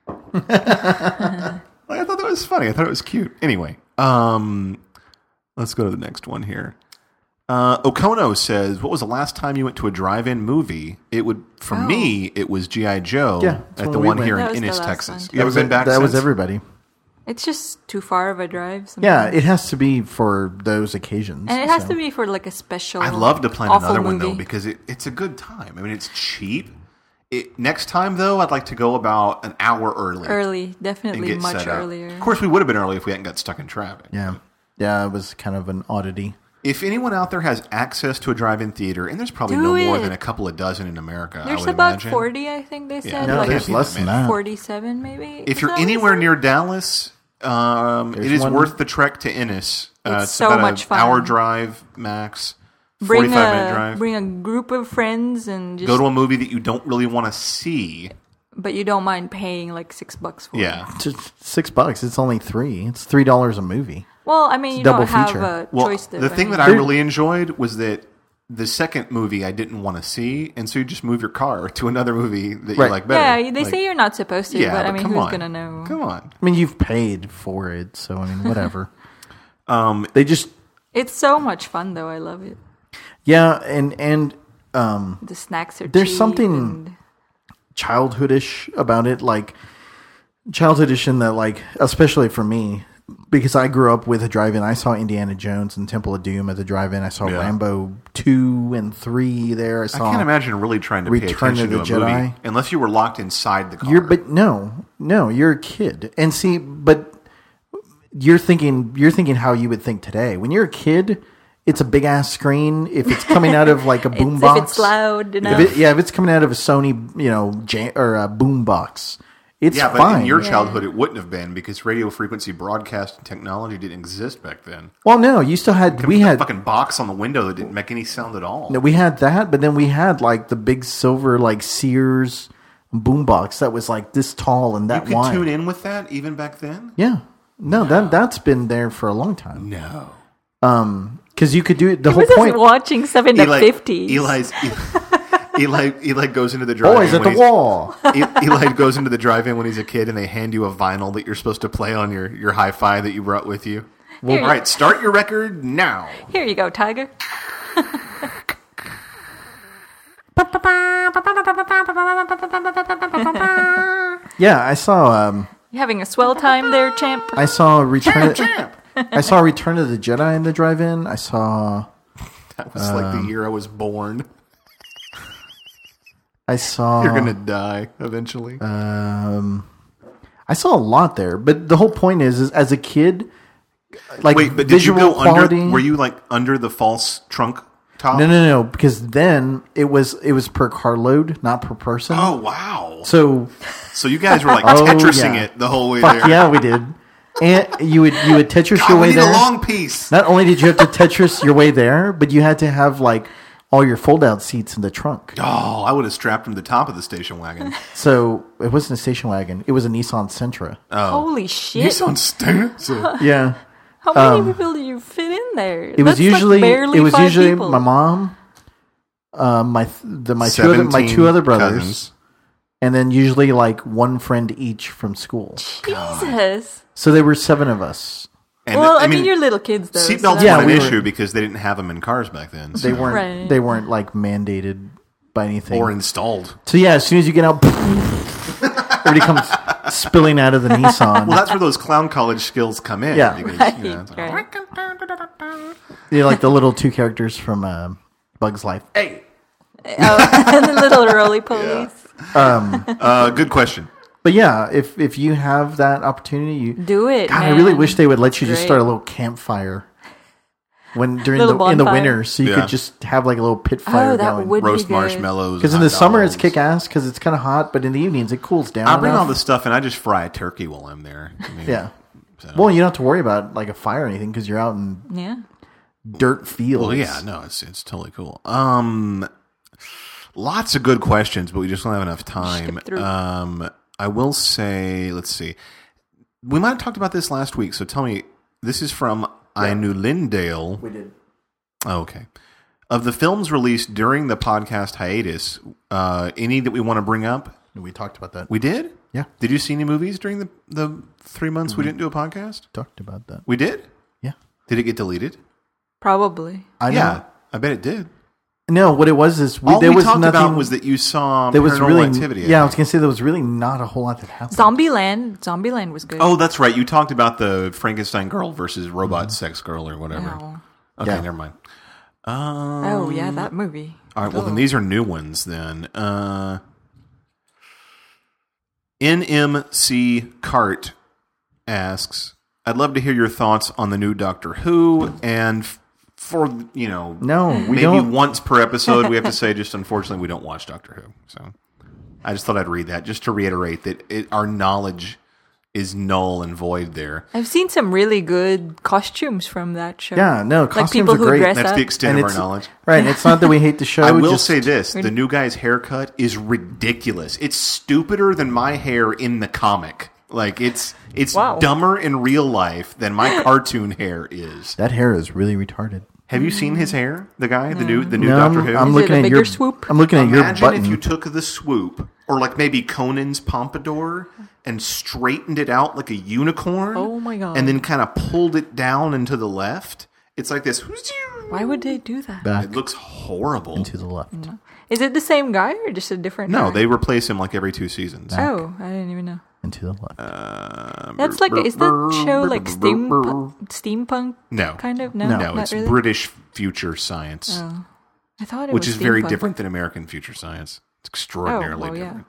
I thought that was funny. I thought it was cute. Anyway, let's go to the next one here. Okono says, what was the last time you went to a drive-in movie? It would, for me, it was G.I. Joe that's at when the we one went. here That in was the Ennis, last Texas. one. You ever been back That since? was everybody. It's just too far of a drive. Yeah, sometimes. it has to be for those occasions. And it has so. to be for like a special. I'd love to plan awful another one, movie. though, because it's a good time. I mean, it's cheap. Next time, though, I'd like to go about an hour early. Early, And definitely get much set up. earlier. Of course, we would have been early if we hadn't got stuck in traffic. Yeah, it was kind of an oddity. If anyone out there has access to a drive-in theater, and there's probably Do no more it. than a couple of dozen in America, I There's would about imagine. 40, I think they said. No, like there's less than that. 47, maybe. If Is you're that what anywhere they said? near Dallas, it is one. worth the trek to Ennis. It's so about much an fun. hour drive max, bring 45-minute drive. bring a group of friends and just Go to a movie that you don't really want to see. but you don't mind paying like $6 for it. Yeah. Just $6. It's only $3. It's $3 a movie. Well, I mean, you double don't have feature. a Well, choice to. the thing that I really enjoyed was that the second movie I didn't want to see, and so you just move your car to another movie that you Right. like better. Yeah, they Like, say you're not supposed to, yeah, but I mean, come who's on. gonna know? Come on. I mean, you've paid for it, so I mean, whatever. They just It's so much fun, though. I love it. yeah, and The snacks are There's cheap something- and- childhoodish about it, like childhoodish in that, like, especially for me, because I grew up with a drive-in. I saw Indiana Jones and Temple of Doom at the drive-in. I saw Yeah. Rambo 2 and 3 there. I saw I can't imagine really trying to pay Return attention of to the a movie Jedi. unless you were locked inside the car. no, you're a kid, and see, but you're thinking how you would think today. When you're a kid, it's a big ass screen. If it's coming out of like a boombox, if it's loud enough. if it's coming out of a Sony, or a boombox, it's Yeah, but fine. in your childhood, it wouldn't have been because radio frequency broadcast technology didn't exist back then. Well, no, you still had we a had fucking box on the window that didn't make any sound at all. no, we had that, but then we had like the big silver like Sears boombox that was like this tall and you that could wide. tune in with that even back then. Yeah, no, that's been there for a long time. No, Because you could do it. The whole We're just point. watching 7 to 50s. Eli goes into the drive-in. Boys at the when wall. Eli goes into the drive-in when he's a kid, and they hand you a vinyl that you're supposed to play on your hi-fi that you brought with you. Here, All right, start your record now. Here you go, Tiger. Yeah, I saw. You having a swell time there, champ? I saw Return. I saw Return of the Jedi in the drive-in. I saw. That was like the year I was born. I saw. You're gonna die eventually. I saw a lot there, but the whole point is as a kid, like Wait, but did you visual go quality. under? Were you like under the false trunk top? No, because then it was per carload, not per person. Oh wow! So So you guys were like Oh, Tetrising yeah. it the whole way fuck there. yeah, we did. And you would Tetris God, your we way need there. a long piece. Not only did you have to Tetris your way there, but you had to have like all your fold-out seats in the trunk. Oh, I would have strapped him to the top of the station wagon. So it wasn't a station wagon; it was a Nissan Sentra. Holy shit. Nissan Stanza. Yeah, How many people do you fit in there? it was usually people. my mom, my two other brothers, cousins. and then usually like one friend each from school. Jesus. So there were 7 of us. And Well, I mean, you're little kids, though. seatbelts Yeah, weren't an we were- issue because they didn't have them in cars back then. They so- weren't Right. they weren't like mandated by anything. or installed. So yeah, as soon as you get out, everybody comes spilling out of the Nissan. Well, that's where those clown college skills come in. Yeah. because, you know, it's like, Right. You're like the little 2 characters from Bug's Life. Hey, The little roly-polies. good question. but yeah, if you have that opportunity, Do it, God, man. I really wish they would let you just Great. start a little campfire. when during Little in the bonfire. winter, so you Yeah. could just have like a little pit fire Oh, that going. would Roast be good. marshmallows. Because in hot the summer it's dogs. kick ass because it's kind of hot, but in the evenings it cools down. I bring all enough. the stuff and I just fry a turkey while I'm there. I mean, Yeah. so- Well, you don't have to worry about like a fire or anything because you're out in Yeah. dirt fields. Well, yeah, no, it's totally cool. Lots of good questions, but we just don't have enough time. Skip through. I will say, let's see. We might have talked about this last week, so tell me. This is from Ainu Lindale. We did. Oh, okay. Of the films released during the podcast hiatus, any that we want to bring up? We talked about that. We did? Yeah. Did you see any movies during the 3 months we didn't do a podcast? Talked about that. We did? Yeah. Did it get deleted? Probably. I know. Yeah, I bet it did. No, what it was is All there we was talked nothing. about was that you saw there was Paranormal really Activity. Yeah, I was gonna say there was really not a whole lot that happened. Zombieland was good. Oh, that's right. You talked about the Frankenstein girl versus robot sex girl or whatever. Oh. Okay, Yeah. never mind. Oh, yeah, that movie. All right, well, then these are new ones then. NMC Cart asks, I'd love to hear your thoughts on the new Doctor Who, and for, No, we maybe don't. once per episode, we have to say, just unfortunately, we don't watch Doctor Who. So I just thought I'd read that, just to reiterate that our knowledge is null and void there. I've seen some really good costumes from that show. Yeah, no, like costumes people are who great. dress That's up. the extent And of our it's knowledge. right. It's not that we hate the show. I will just- say this: the new guy's haircut is ridiculous. It's stupider than my hair in the comic. Like it's Wow. dumber in real life than my cartoon hair is. that hair is really retarded. Have you seen his hair? The guy, the new No, Doctor Who. I'm Is looking it a at bigger your swoop? I'm looking at your Imagine button. if you took the swoop, or like maybe Conan's pompadour, and straightened it out like a unicorn. Oh my God. And then kind of pulled it down and to the left. It's like this. Why would they do that? back It looks horrible. to the left. Is it the same guy or just a different No, guy? they replace him like every 2 seasons. Oh, I didn't even know. And to the left. That's like, is that show like steampunk? No. Kind of? No, No, not it's really? British future science, I thought it which was is very steampunk. different than American future science. It's extraordinarily Oh, well, yeah. different.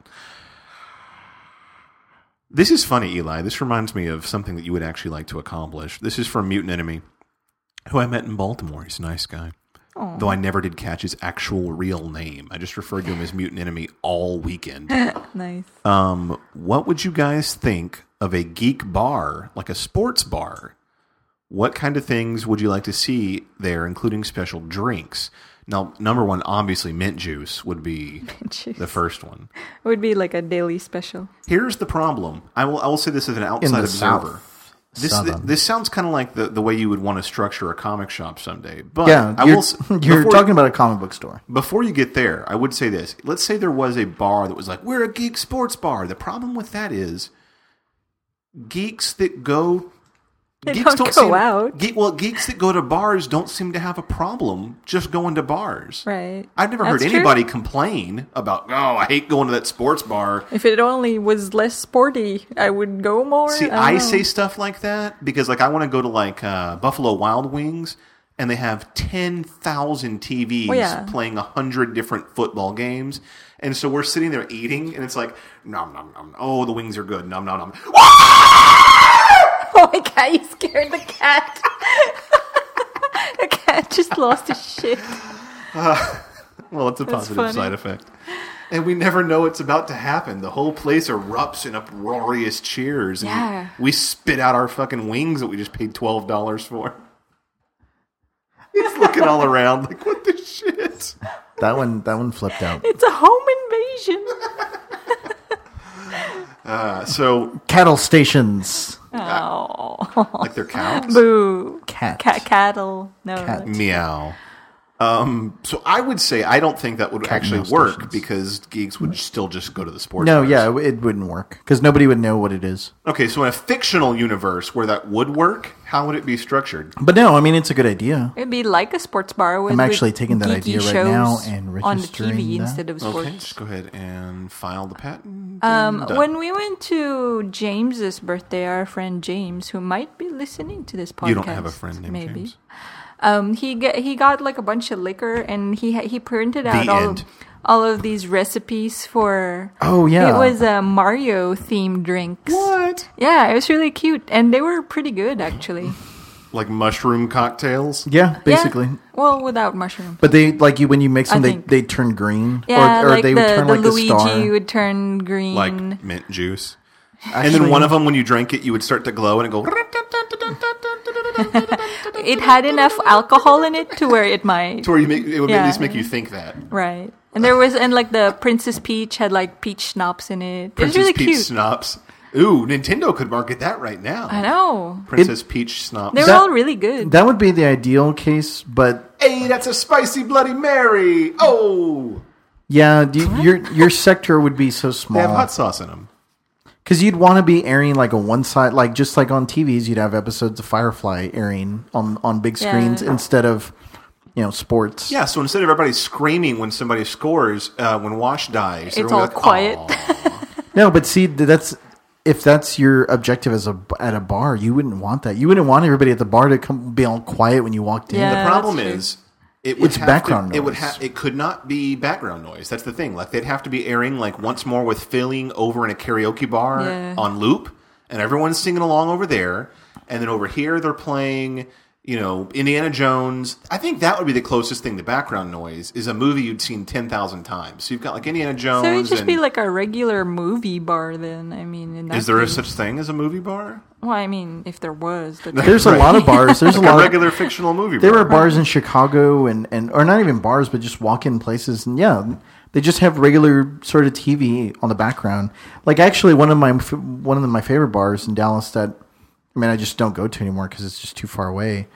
This is funny, Eli. This reminds me of something that you would actually like to accomplish. This is from Mutant Enemy, who I met in Baltimore. He's a nice guy. Though I never did catch his actual real name. I just referred to him as Mutant Enemy all weekend. Nice. What would you guys think of a geek bar, like a sports bar? What kind of things would you like to see there, including special drinks? Now, number one, obviously, mint juice would be juice. the first one. It would be like a daily special. Here's the problem. I will say this as an In outside the observer. South. This Southern. this sounds kind of like the way you would want to structure a comic shop someday. But Yeah, I you're, will, you're before- talking about a comic book store. Before you get there, I would say this. Let's say there was a bar that was like, we're a geek sports bar. The problem with that is geeks that go... They geeks don't go seem, out. Geeks that go to bars don't seem to have a problem just going to bars. Right. I've never heard That's true. anybody complain about, I hate going to that sports bar. If it only was less sporty, I would go more. See, don't I know. say stuff like that because, like, I want to go to like Buffalo Wild Wings, and they have 10,000 TVs Well, yeah. playing 100 different football games, and so we're sitting there eating, and it's like, nom nom nom. Oh, the wings are good. Nom nom nom. Oh my god, you scared the cat. The cat just lost his shit. Well, it's a positive funny. side effect. And we never know what's about to happen. The whole place erupts in uproarious cheers. And Yeah. we spit out our fucking wings that we just paid $12 for. He's looking all around like, what the shit? That one flipped out. It's a home invasion. So, Cattle stations. Oh. like they're cows? Boo. Cat. Cattle. No. Cat. Meow. So I would say I don't think that would actually mouse work stations. because geeks would still just go to the sports No, bars. yeah, it wouldn't work because nobody would know what it is. Okay, so in a fictional universe where that would work, how would it be structured? But no, I mean it's a good idea. It'd be like a sports bar with I'm actually with taking that geeky idea right shows now and on the registering TV that. instead of sports. Okay, just go ahead and file the patent. and done. When we went to James's birthday, our friend James, who might be listening to this podcast, You don't have a friend named maybe. James? He got like a bunch of liquor, and he printed out end. all of these recipes for. Oh, yeah. It was a Mario themed drinks. What? Yeah, it was really cute, and they were pretty good actually. like mushroom cocktails. Yeah, basically. Yeah. Well, without mushroom. But they like you when you mix them, think. they turn green. Yeah, or like they the, would turn the like Luigi the star. would turn green. Like mint juice. and Actually- then one of them, when you drank it, you would start to glow and it'd go. It had enough alcohol in it to where it might. To where it would Yeah. at least make you think that. Right. And there was, and like the Princess Peach had like peach schnapps in it. It was Princess really Peach cute. Schnapps. Ooh, Nintendo could market that right now. I know. Princess Peach Schnapps. They were all really good. That would be the ideal case, but Hey, that's a spicy Bloody Mary. Oh, yeah, your sector would be so they have hot small sauce in them. because you'd want to be airing like a one side, like just like on TVs, you'd have episodes of Firefly airing on big screens Yeah. instead of sports. Yeah, so instead of everybody screaming when somebody scores, when Wash dies, It's everyone all will be like, quiet. "Aw." No, but see, if that's your objective at a bar, you wouldn't want that. You wouldn't want everybody at the bar to be all quiet when you walked in. Yeah. The problem that's true. is, it would It's have background to, It would noise. it could not be background noise. That's the thing. Like they'd have to be airing like once more with filling over in a karaoke bar Yeah. on loop, and everyone's singing along over there, and then over here they're playing. Indiana Jones. I think that would be the closest thing to background noise is a movie you'd seen 10,000 times. So you've got like Indiana Jones. So it'd just and, be like a regular movie bar then. I mean, in that is there a case. such thing as a movie bar? Well, I mean, if there was. There's a lot of bars. There's a Like lot a of regular fictional movie There bar. were bars in Chicago and or not even bars, but just walk-in places, and yeah, they just have regular sort of TV on the background. Like actually, one of my favorite bars in Dallas that I just don't go to anymore because it's just too far away.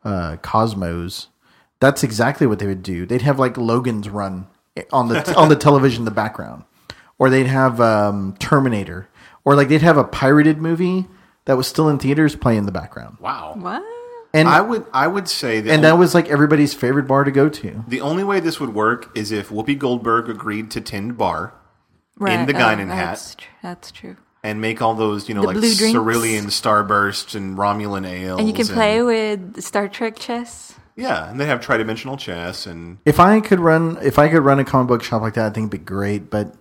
Cosmos. That's exactly what they would do. They'd have like Logan's Run on the television in the background, or they'd have Terminator, or like they'd have a pirated movie that was still in theaters play in the background. Wow. What? And I would say that that was like everybody's favorite bar to go to. the only way this would work is if Whoopi Goldberg agreed to tend bar Right. the Guinan hat. That's true. and make all those, like blue drinks. cerulean starbursts and Romulan ales. And you can play with Star Trek chess. Yeah, and they have tridimensional chess and If I could run a comic book shop like that, I think it'd be great. But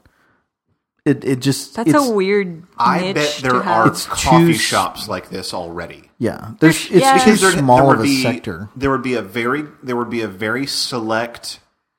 it just That's a weird I niche bet to there have. are It's coffee too- shops like this already. yeah. It's Yeah. too Because small of a sector. There would be a very select,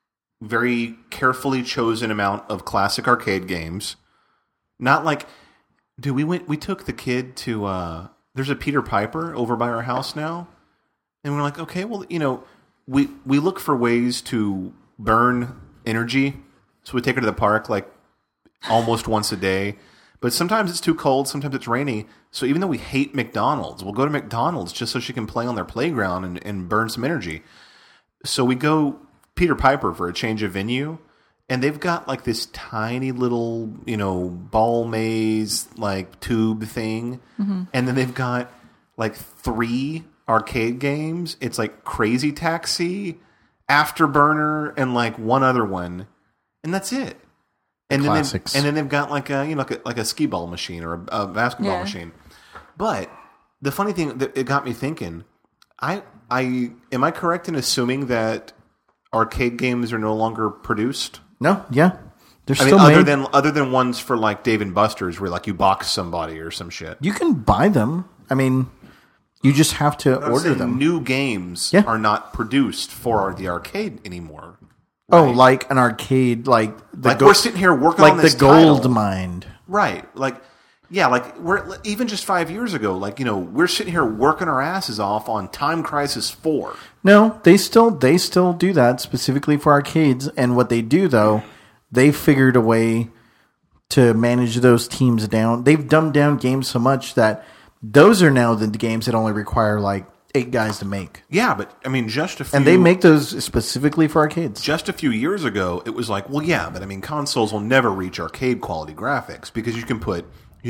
very carefully chosen amount of classic arcade games. Not like, dude, we took the kid to there's a Peter Piper over by our house now, and we're like, okay, well, we look for ways to burn energy, so we take her to the park like almost once a day. But sometimes it's too cold, sometimes it's rainy. So even though we hate McDonald's, we'll go to McDonald's just so she can play on their playground and burn some energy. So we go Peter Piper for a change of venue, and they've got like this tiny little, ball maze, like tube thing. Mm-hmm. And then they've got like 3 arcade games. It's like Crazy Taxi, Afterburner, and like one other one. And that's it. And classics. then they've got like a like a skee ball machine or a basketball machine. But the funny thing that it got me thinking, am I correct in assuming that arcade games are no longer produced? No, yeah. They're I still mean, made. other than ones for like Dave and Buster's, where like you box somebody or some shit. You can buy them. I mean, you just have to I'm order saying them. New games Yeah. are not produced for the arcade anymore. Oh, right? like an arcade, like the Like we're sitting here working like on the this Gold title. Mine. Right. Like, yeah, like we're even just 5 years ago, like, we're sitting here working our asses off on Time Crisis 4. No, they still do that specifically for arcades. And what they do though, they figured a way to manage those teams down. They've dumbed down games so much that those are now the games that only require like 8 guys to make. Yeah, but I mean, just a few. And they make those specifically for arcades. Just a few years ago, it was like, well, yeah, but I mean, consoles will never reach arcade quality graphics because you can put,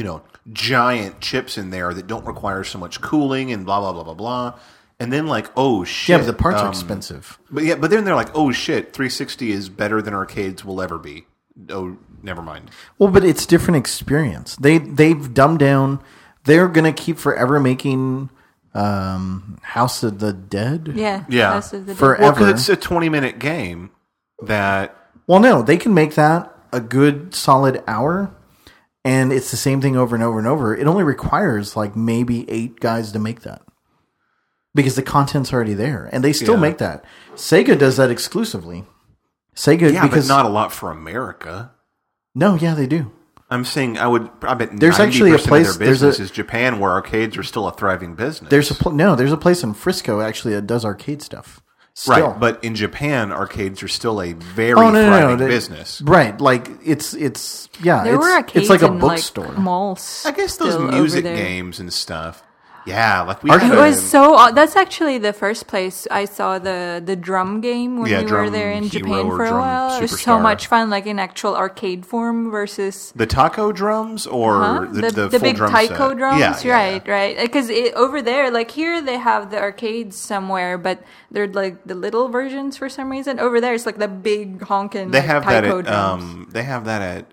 giant chips in there that don't require so much cooling and blah, blah, blah, blah, blah. And then like, oh, shit. Yeah, but the parts are expensive. But then they're like, oh, shit, 360 is better than arcades will ever be. Oh, never mind. Well, but it's different experience. They've dumbed down. They're gonna keep forever making House of the Dead. Yeah. Yeah. House of the Dead. Forever. Well, because it's a 20-minute game that... Well, no, they can make that a good solid hour, and it's the same thing over and over and over. It only requires like maybe 8 guys to make that. because the content's already there, and they still Yeah. make that. Sega does that exclusively. Sega, Yeah, because but not a lot for America. no, yeah, they do. I'm saying I bet There's 90% actually a place- of their there's business a- is Japan, where arcades are still a thriving business. There's a place in Frisco actually that does arcade stuff. Still. right, but in Japan, arcades are still a very Oh, no, thriving they- business. Right, like it's yeah, There it's, were arcades it's like a in bookstore. like malls. I guess those still music over there. games and stuff. Yeah, like we Arcade- had It a- was so. That's actually the first place I saw the drum game when Yeah, we were Drum there in Hero Japan or for a Drum while. It was so Superstar. much fun, like in actual arcade form versus the taco drums or the full big drum taiko set. drums. Yeah, right, right. Because over there, like here, they have the arcades somewhere, but they're like the little versions for some reason. Over there, it's like the big honking. They like, have that taiko at drums. they have that at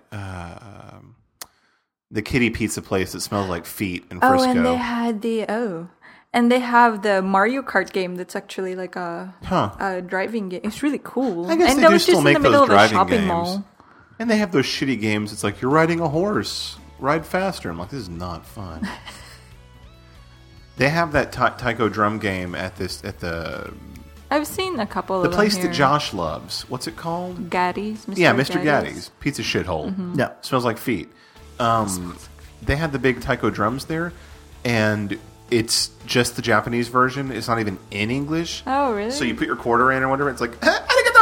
the Kitty Pizza place that smells like feet in Oh, Frisco. and they had and they have the Mario Kart game that's actually like a driving game. It's really cool. I guess and they that do was still just in make the middle those of a driving shopping games. mall. And they have those shitty games. It's like you're riding a horse, ride faster. I'm like, this is not fun. They have that taiko drum game at the I've seen a couple the of place them that here. Josh loves. What's it called? Gaddy's. Mr. Yeah, Mr. Gaddy's pizza shithole. Yeah. Smells like feet. They had the big taiko drums there, and it's just the Japanese version. It's not even in English. Oh, really? So you put your quarter in or whatever. It's like play,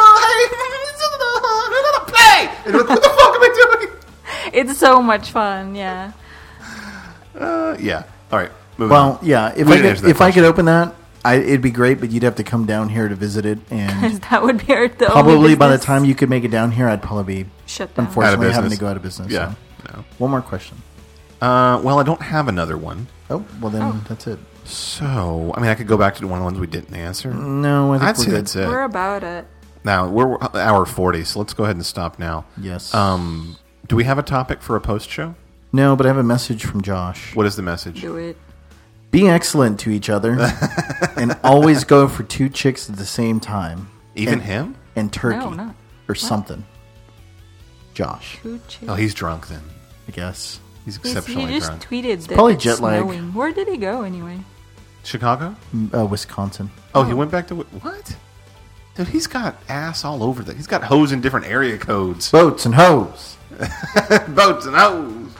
and you're like, what the fuck am I doing? It's so much fun. Yeah. Yeah. All right. Moving on. Well, yeah. If We I didn't answer could, that if I could open that, it'd be great. But you'd have to come down here to visit it, and That would be the probably only by the business time you could make it down here, I'd probably be shut down. unfortunately Out of having to business. go out of business. Yeah. So. No. One more question. Well, I don't have another one. Oh, well then that's it. So, I mean, I could go back to the one of the ones we didn't answer. No, I think I'd we're say good. that's it. We're about it. Now, we're hour 40, so let's go ahead and stop now. Yes. Do we have a topic for a post show? No, but I have a message from Josh. What is the message? Do it. Be excellent to each other, and always go for 2 chicks at the same time. Even and, him? and turkey No, not. or something. Josh, Two chicks. Oh, he's drunk then. I guess. He's He exceptionally just drunk. tweeted that probably it's jet lag. snowing. Where did he go anyway? Chicago? Wisconsin. Oh, he went back to... What? Dude, he's got ass all over that. He's got hoes in different area codes. Boats and hoes. Boats and hoes.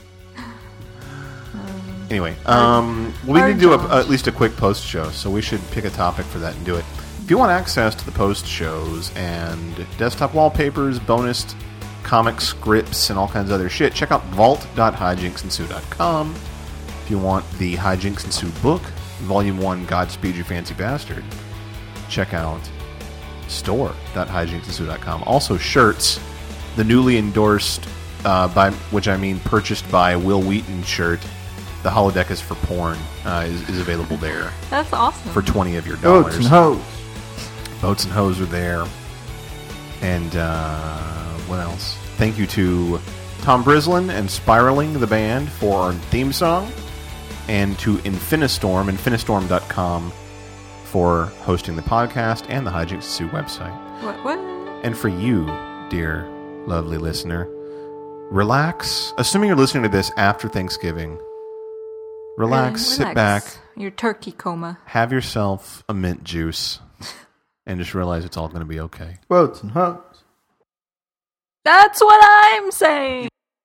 Anyway, we need to do at least a quick post show, so we should pick a topic for that and do it. If you want access to the post shows and desktop wallpapers, bonus comic scripts, and all kinds of other shit, check out vault.hijinksandSue.com. If you want the Hijinks and Sue book, Volume 1, Godspeed You Fancy Bastard, check out store.hijinksandSue.com. Also, shirts, the newly endorsed, by which I mean purchased by Will Wheaton shirt, the holodeck is for porn, is available there That's awesome. for 20 of your Boats and dollars. hoes. Boats and Hoes are there. And what else? Thank you to Tom Brislin and Spiraling the band for our theme song, and to Infinistorm, Infinistorm.com, for hosting the podcast and the Hijinks Sue website. What? And for you, dear lovely listener, relax. Assuming you're listening to this after Thanksgiving, relax, sit back, Your turkey coma. have yourself a mint juice, and just realize it's all going to be okay. Boats and hoes. That's what I'm saying.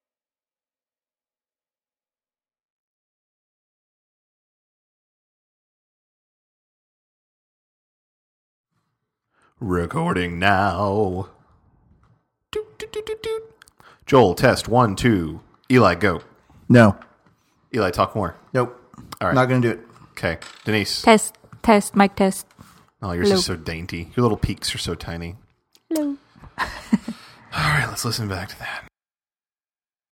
Recording now. Doot, doot, doot, doot, doot. Joel, test 1, 2. Eli, go. No. Eli, talk more. Nope. All right. Not going to do it. Okay. Denise. Test, mic test. Oh, yours Hello. is so dainty. Your little peaks are so tiny. Hello. All right, let's listen back to that.